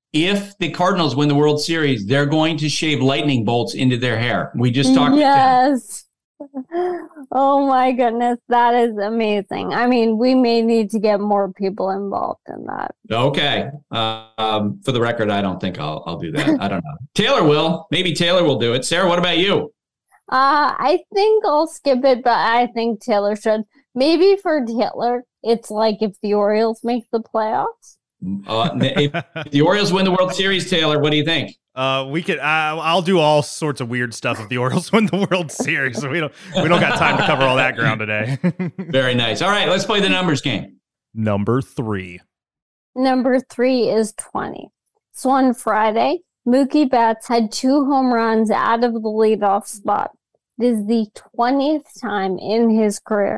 If the Cardinals win the World Series, they're going to shave lightning bolts into their hair. We just talked yes. to Tim. Oh, my goodness. That is amazing. I mean, we may need to get more people involved in that. Okay. Uh, um, for the record, I don't think I'll, I'll do that. I don't know. Taylor will. Maybe Taylor will do it. Sarah, what about you? Uh, I think I'll skip it, but I think Taylor should. Maybe for Taylor, it's like if the Orioles make the playoffs. Uh, if the Orioles win the World Series, Taylor, what do you think? Uh, we could. Uh, I'll do all sorts of weird stuff if the Orioles win the World Series. So we don't. We don't got time to cover all that ground today. Very nice. All right, let's play the numbers game. Number three. Number three is twenty. So on Friday, Mookie Betts had two home runs out of the leadoff spot. It is the twentieth time in his career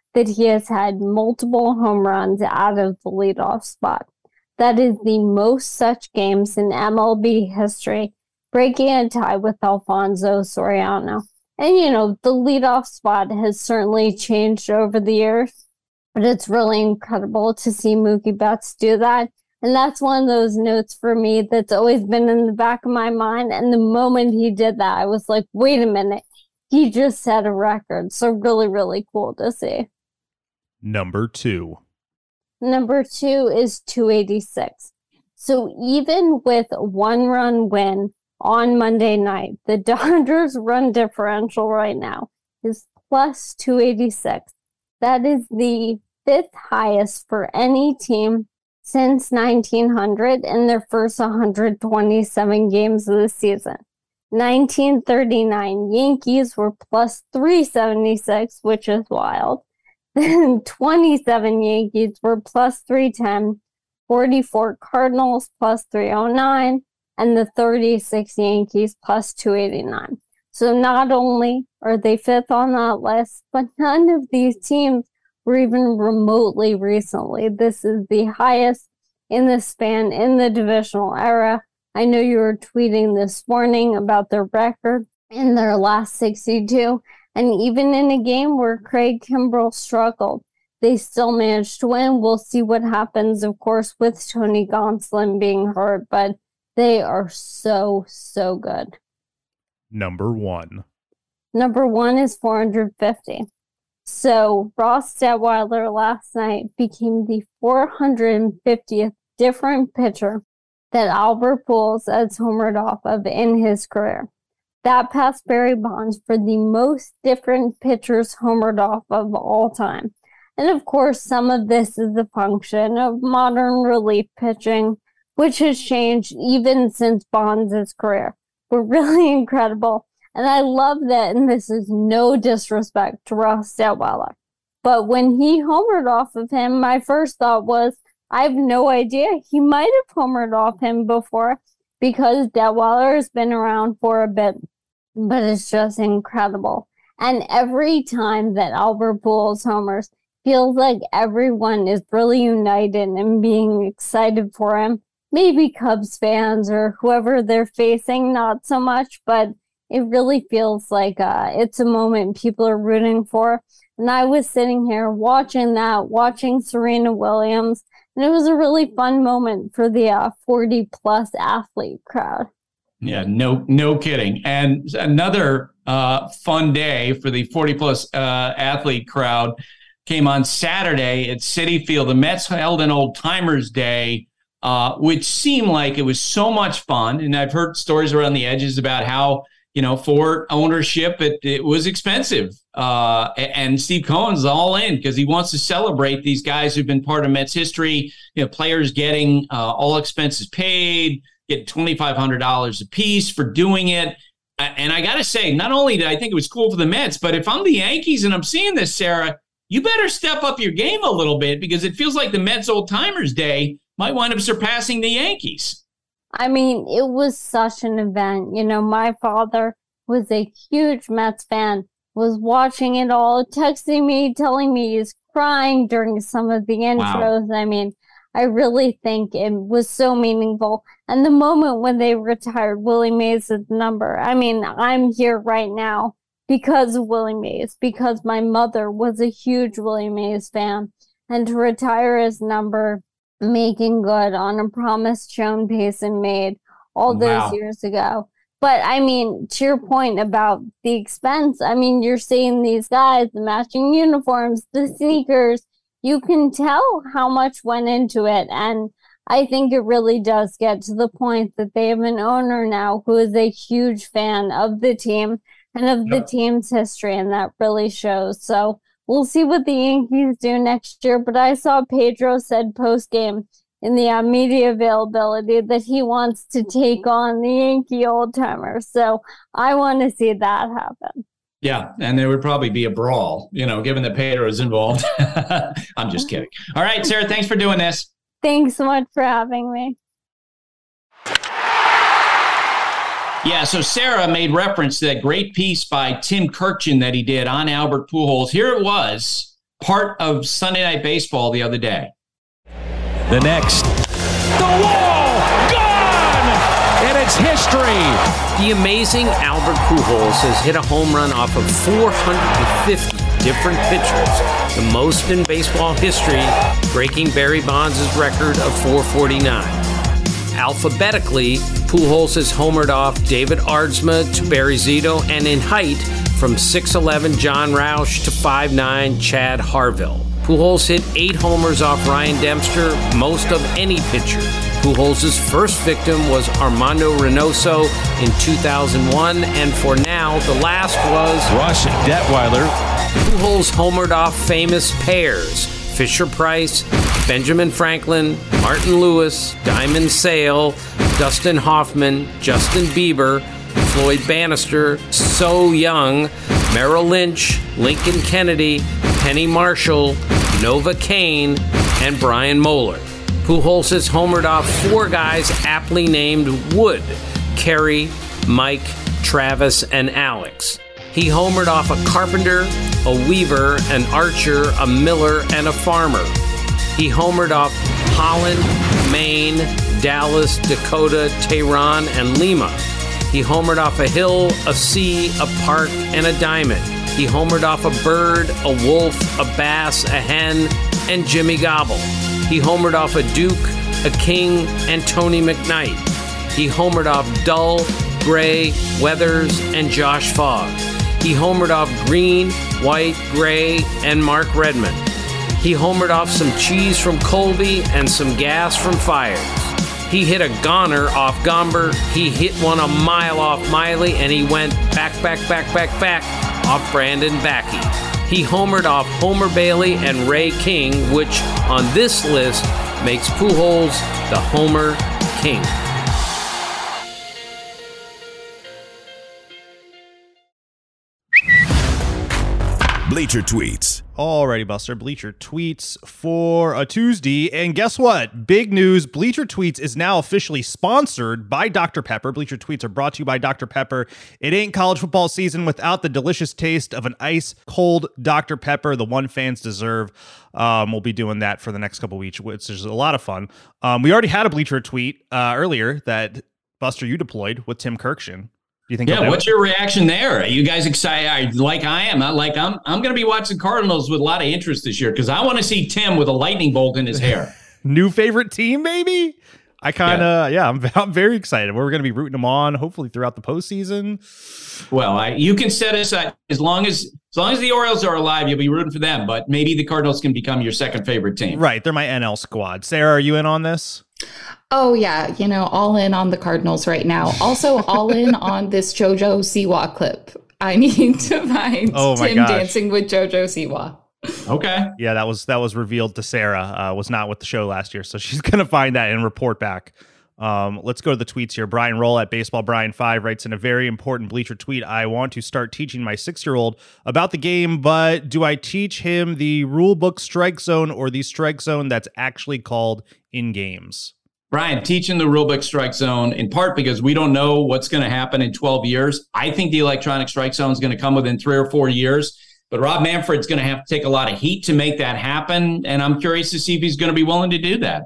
that he has had multiple home runs out of the leadoff spot. That is the most such games in M L B history, breaking a tie with Alfonso Soriano. And, you know, the leadoff spot has certainly changed over the years, but it's really incredible to see Mookie Betts do that. And that's one of those notes for me that's always been in the back of my mind. And the moment he did that, I was like, wait a minute, he just set a record. So really, really cool to see. Number two. Number two is two eighty-six. So even with a one-run win on Monday night, the Dodgers' run differential right now is plus two eighty-six. That is the fifth highest for any team since nineteen hundred in their first one hundred twenty-seven games of the season. nineteen thirty-nine, Yankees were plus three seventy-six, which is wild. Then twenty-seven Yankees were plus three ten, forty-four Cardinals plus three oh nine, and the thirty-six Yankees plus two eighty-nine. So not only are they fifth on that list, but none of these teams were even remotely recently. This is the highest in the span in the divisional era. I know you were tweeting this morning about their record in their last sixty-two. And even in a game where Craig Kimbrell struggled, they still managed to win. We'll see what happens, of course, with Tony Gonsolin being hurt, but they are so, so good. Number one. Number one is four hundred fifty. So Ross Detweiler last night became the four hundred fiftieth different pitcher that Albert Pujols has homered off of in his career. That passed Barry Bonds for the most different pitchers homered off of all time. And of course, some of this is a function of modern relief pitching, which has changed even since Bonds' career. But really incredible. And I love that, and this is no disrespect to Ross Detweiler, but when he homered off of him, my first thought was, I have no idea. He might have homered off him before because Detweiler has been around for a bit, but it's just incredible. And every time that Albert Pujols homers, feels like everyone is really united and being excited for him. Maybe Cubs fans or whoever they're facing, not so much, but it really feels like uh, it's a moment people are rooting for. And I was sitting here watching that, watching Serena Williams, and it was a really fun moment for the uh, forty-plus athlete crowd. Yeah, no, no kidding. And another uh, fun day for the forty-plus uh, athlete crowd came on Saturday at Citi Field. The Mets held an Old Timers Day, uh, which seemed like it was so much fun. And I've heard stories around the edges about how, you know, for ownership, it, it was expensive. Uh, and Steve Cohen's all in because he wants to celebrate these guys who've been part of Mets history, you know, players getting uh, all expenses paid, get twenty-five hundred dollars a piece for doing it. And I got to say, not only did I think it was cool for the Mets, but if I'm the Yankees and I'm seeing this, Sarah, you better step up your game a little bit because it feels like the Mets Old Timers Day might wind up surpassing the Yankees. I mean, it was such an event. You know, my father was a huge Mets fan, was watching it all, texting me, telling me he's crying during some of the intros. Wow. I mean, I really think it was so meaningful. And the moment when they retired Willie Mays' number, I mean, I'm here right now because of Willie Mays, because my mother was a huge Willie Mays fan. And to retire his number, making good on a promise Joan Payson made all those wow. years ago. But, I mean, to your point about the expense, I mean, you're seeing these guys, the matching uniforms, the sneakers. You can tell how much went into it. And I think it really does get to the point that they have an owner now who is a huge fan of the team and of yep. the team's history. And that really shows. So we'll see what the Yankees do next year. But I saw Pedro said post-game in the uh, media availability that he wants to take on the Yankee old-timers. So I want to see that happen. Yeah, and there would probably be a brawl, you know, given that Pedro is involved. I'm just kidding. All right, Sarah, thanks for doing this. Thanks so much for having me. Yeah, so Sarah made reference to that great piece by Tim Kurkjian that he did on Albert Pujols. Here it was part of Sunday Night Baseball the other day. The next, the wall, gone! And it's history. The amazing Albert Pujols has hit a home run off of four hundred fifty different pitchers, the most in baseball history, breaking Barry Bonds' record of four forty-nine. Alphabetically, Pujols has homered off David Aardsma to Barry Zito, and in height, from six eleven John Roush to five nine Chad Harville. Pujols hit eight homers off Ryan Dempster, most of any pitcher. Pujols' first victim was Armando Reynoso in two thousand one, and for now, the last was Rush Detweiler. Pujols homered off famous pairs: Fisher-Price, Benjamin Franklin, Martin Lewis, Diamond Sale, Dustin Hoffman, Justin Bieber, Floyd Bannister, So Young, Merrill Lynch, Lincoln Kennedy, Penny Marshall, Nova Cain, and Brian Moeller. Pujols has homered off four guys aptly named Wood: Kerry, Mike, Travis, and Alex. He homered off a carpenter, a weaver, an archer, a miller, and a farmer. He homered off Holland, Maine, Dallas, Dakota, Tehran, and Lima. He homered off a hill, a sea, a park, and a diamond. He homered off a bird, a wolf, a bass, a hen, and Jimmy Gobble. He homered off a duke, a king, and Tony McKnight. He homered off Dull, Gray, Weathers, and Josh Fogg. He homered off Green, White, Gray, and Mark Redmond. He homered off some cheese from Colby and some gas from Fires. He hit a goner off Gomber. He hit one a mile off Miley, and he went back, back, back, back, back off Brandon Backey. He homered off Homer Bailey and Ray King, which on this list makes Pujols the Homer King. Bleacher Tweets. Alrighty, Buster. Bleacher Tweets for a Tuesday. And guess what? Big news. Bleacher Tweets is now officially sponsored by Doctor Pepper. Bleacher Tweets are brought to you by Doctor Pepper. It ain't college football season without the delicious taste of an ice-cold Doctor Pepper, the one fans deserve. Um, we'll be doing that for the next couple weeks, which is a lot of fun. Um, we already had a Bleacher Tweet uh, earlier that, Buster, you deployed with Tim Kirkshin. Do you think? Yeah, what's your reaction there? Are you guys excited? Like I am. Like I'm. I'm going to be watching Cardinals with a lot of interest this year because I want to see Tim with a lightning bolt in his hair. New favorite team, maybe. I kind of yeah. yeah. I'm, I'm very excited. We're going to be rooting them on, hopefully throughout the postseason. Well, I, you can set aside as long as as long as the Orioles are alive, you'll be rooting for them. But maybe the Cardinals can become your second favorite team. Right, they're my N L squad. Sarah, are you in on this? Oh, yeah. You know, all in on the Cardinals right now. Also, all in on this JoJo Siwa clip. I need to find oh Tim gosh. dancing with JoJo Siwa. Okay. Yeah, that was that was revealed to Sarah. Uh, was not with the show last year, so she's going to find that and report back. Um, let's go to the tweets here. Brian Roll at Baseball Brian five writes in a very important Bleacher tweet. I want to start teaching my six-year-old about the game, but do I teach him the rule book strike zone or the strike zone that's actually called in games? Brian, teaching the rulebook strike zone in part because we don't know what's going to happen in twelve years. I think the electronic strike zone is going to come within three or four years, but Rob Manfred's going to have to take a lot of heat to make that happen, and I'm curious to see if he's going to be willing to do that.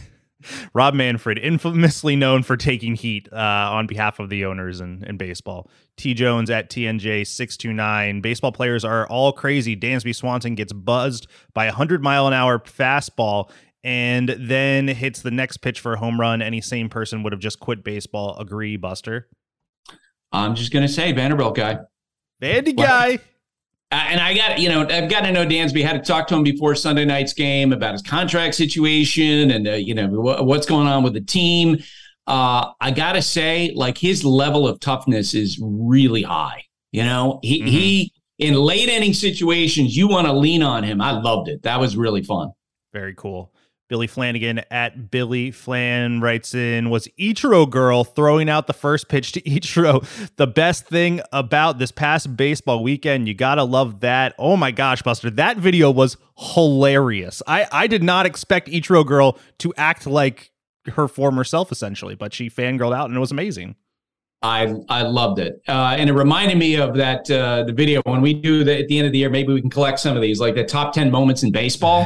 Rob Manfred, infamously known for taking heat uh, on behalf of the owners in, in baseball. T. Jones at T N J six two nine. Baseball players are all crazy. Dansby Swanson gets buzzed by a one hundred mile an hour fastball and then hits the next pitch for a home run. Any sane person would have just quit baseball. Agree, Buster? I'm just going to say Vanderbilt guy. Vandy guy. Uh, and I got, you know, I've got to know Dansby. Had to talk to him before Sunday night's game about his contract situation and, uh, you know, wh- what's going on with the team. Uh, I got to say, like, his level of toughness is really high. You know, he, mm-hmm. he in late inning situations, you want to lean on him. I loved it. That was really fun. Very cool. Billy Flanagan at Billy Flan writes in, was Ichiro girl throwing out the first pitch to Ichiro the best thing about this past baseball weekend? You gotta love that. Oh my gosh, Buster, that video was hilarious. I, I did not expect Ichiro girl to act like her former self, essentially, but she fangirled out and it was amazing. I I loved it, uh, and it reminded me of that uh, the video when we do that at the end of the year. Maybe we can collect some of these, like the top ten moments in baseball.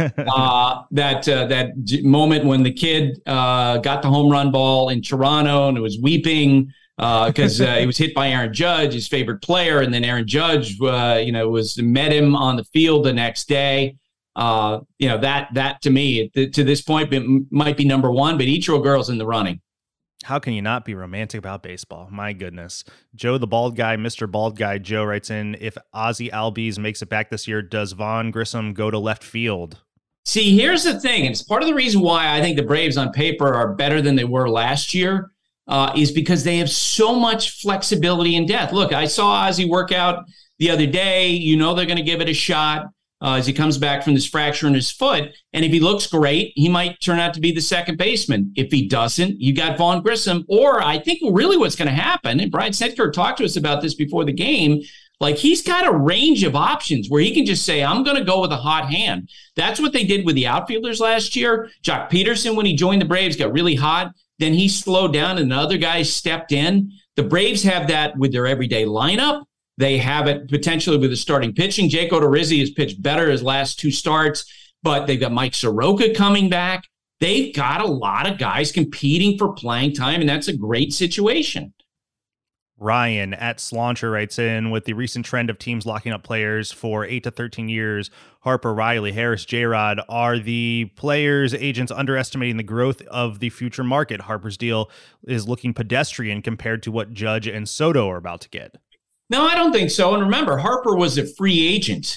uh, that uh, that moment when the kid uh, got the home run ball in Toronto and was weeping because uh, uh, he was hit by Aaron Judge, his favorite player, and then Aaron Judge, uh, you know, was met him on the field the next day. Uh, you know that that to me to this point it might be number one, but Ichiro Girl's in the running. How can you not be romantic about baseball? My goodness. Joe the Bald Guy, Mister Bald Guy, Joe writes in, if Ozzy Albies makes it back this year, does Vaughn Grissom go to left field? See, here's the thing. It's part of the reason why I think the Braves on paper are better than they were last year uh, is because they have so much flexibility in depth. Look, I saw Ozzy work out the other day. You know they're going to give it a shot. Uh, as he comes back from this fracture in his foot. And if he looks great, he might turn out to be the second baseman. If he doesn't, you got Vaughn Grissom. Or I think really what's going to happen, and Brian Setker talked to us about this before the game, like he's got a range of options where he can just say, I'm going to go with a hot hand. That's what they did with the outfielders last year. Jock Peterson, when he joined the Braves, got really hot. Then he slowed down and the other guys stepped in. The Braves have that with their everyday lineup. They have it potentially with the starting pitching. Jake Odorizzi has pitched better his last two starts, but they've got Mike Soroka coming back. They've got a lot of guys competing for playing time, and that's a great situation. Ryan at Slauncher writes in, with the recent trend of teams locking up players for eight to thirteen years, Harper, Riley, Harris, J-Rod, are the players' agents underestimating the growth of the future market? Harper's deal is looking pedestrian compared to what Judge and Soto are about to get. No, I don't think so. And remember, Harper was a free agent.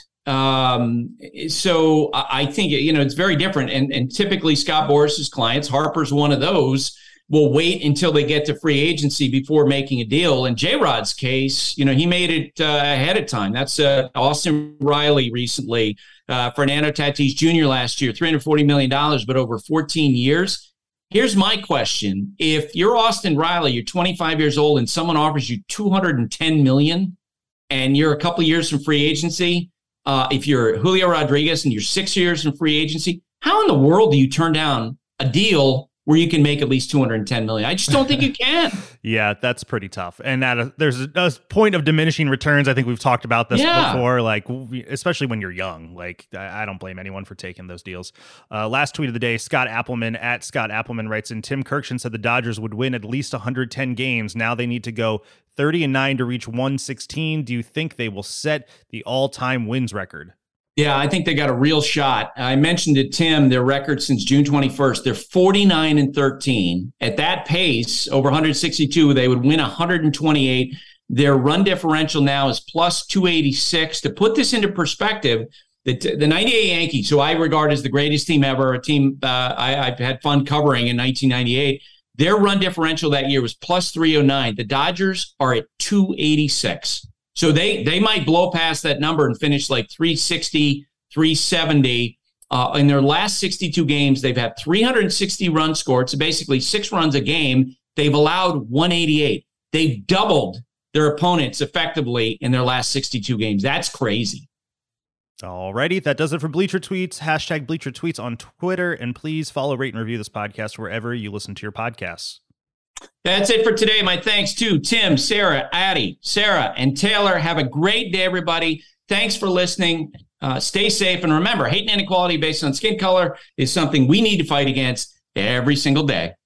Um, so I think, you know, it's very different. And, and typically Scott Boris's clients, Harper's one of those, will wait until they get to free agency before making a deal. In J-Rod's case, you know, he made it uh, ahead of time. That's uh, Austin Riley recently, uh, Fernando Tatis Junior last year, three hundred forty million dollars, but over fourteen years. Here's my question. If you're Austin Riley, you're twenty-five years old and someone offers you two hundred ten million dollars and you're a couple of years from free agency, uh, if you're Julio Rodriguez and you're six years from free agency, how in the world do you turn down a deal where you can make at least two hundred ten million dollars? I just don't think you can. Yeah, that's pretty tough. And at a, there's a, a point of diminishing returns. I think we've talked about this yeah. before, like especially when you're young. Like I, I don't blame anyone for taking those deals. Uh, last tweet of the day, Scott Appleman at Scott Appleman writes in, Tim Kirkshin said the Dodgers would win at least one hundred ten games. Now they need to go thirty and nine to reach one sixteen. Do you think they will set the all-time wins record? Yeah, I think they got a real shot. I mentioned to Tim their record since June twenty-first. They're forty-nine and thirteen. At that pace, over one sixty-two, they would win one hundred twenty-eight. Their run differential now is plus two eighty-six. To put this into perspective, the, the ninety-eight Yankees, who I regard as the greatest team ever, a team uh, I, I've had fun covering in nineteen ninety-eight, their run differential that year was plus three oh nine. The Dodgers are at two eighty-six. So they they might blow past that number and finish like three sixty, three seventy. Uh, in their last sixty-two games, they've had three hundred sixty runs scored, so basically six runs a game. They've allowed one eighty-eight. They've doubled their opponents effectively in their last sixty-two games. That's crazy. Alrighty, that does it for Bleacher Tweets. Hashtag Bleacher Tweets on Twitter, and please follow, rate, and review this podcast wherever you listen to your podcasts. That's it for today. My thanks to Tim, Sarah, Addie, Sarah, and Taylor. Have a great day, everybody. Thanks for listening. Uh, stay safe. And remember, hate and inequality based on skin color is something we need to fight against every single day.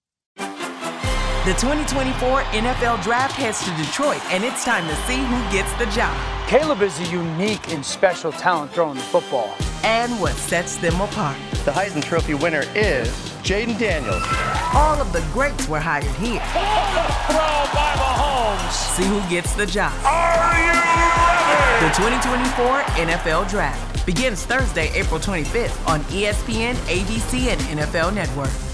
The twenty twenty-four N F L Draft heads to Detroit, and it's time to see who gets the job. Caleb is a unique and special talent throwing the football. And what sets them apart. The Heisman Trophy winner is Jaden Daniels. All of the greats were hired here. Throw by Mahomes. See who gets the job. Are you ready? The twenty twenty-four N F L Draft begins Thursday, April twenty-fifth on E S P N, A B C, and N F L Network.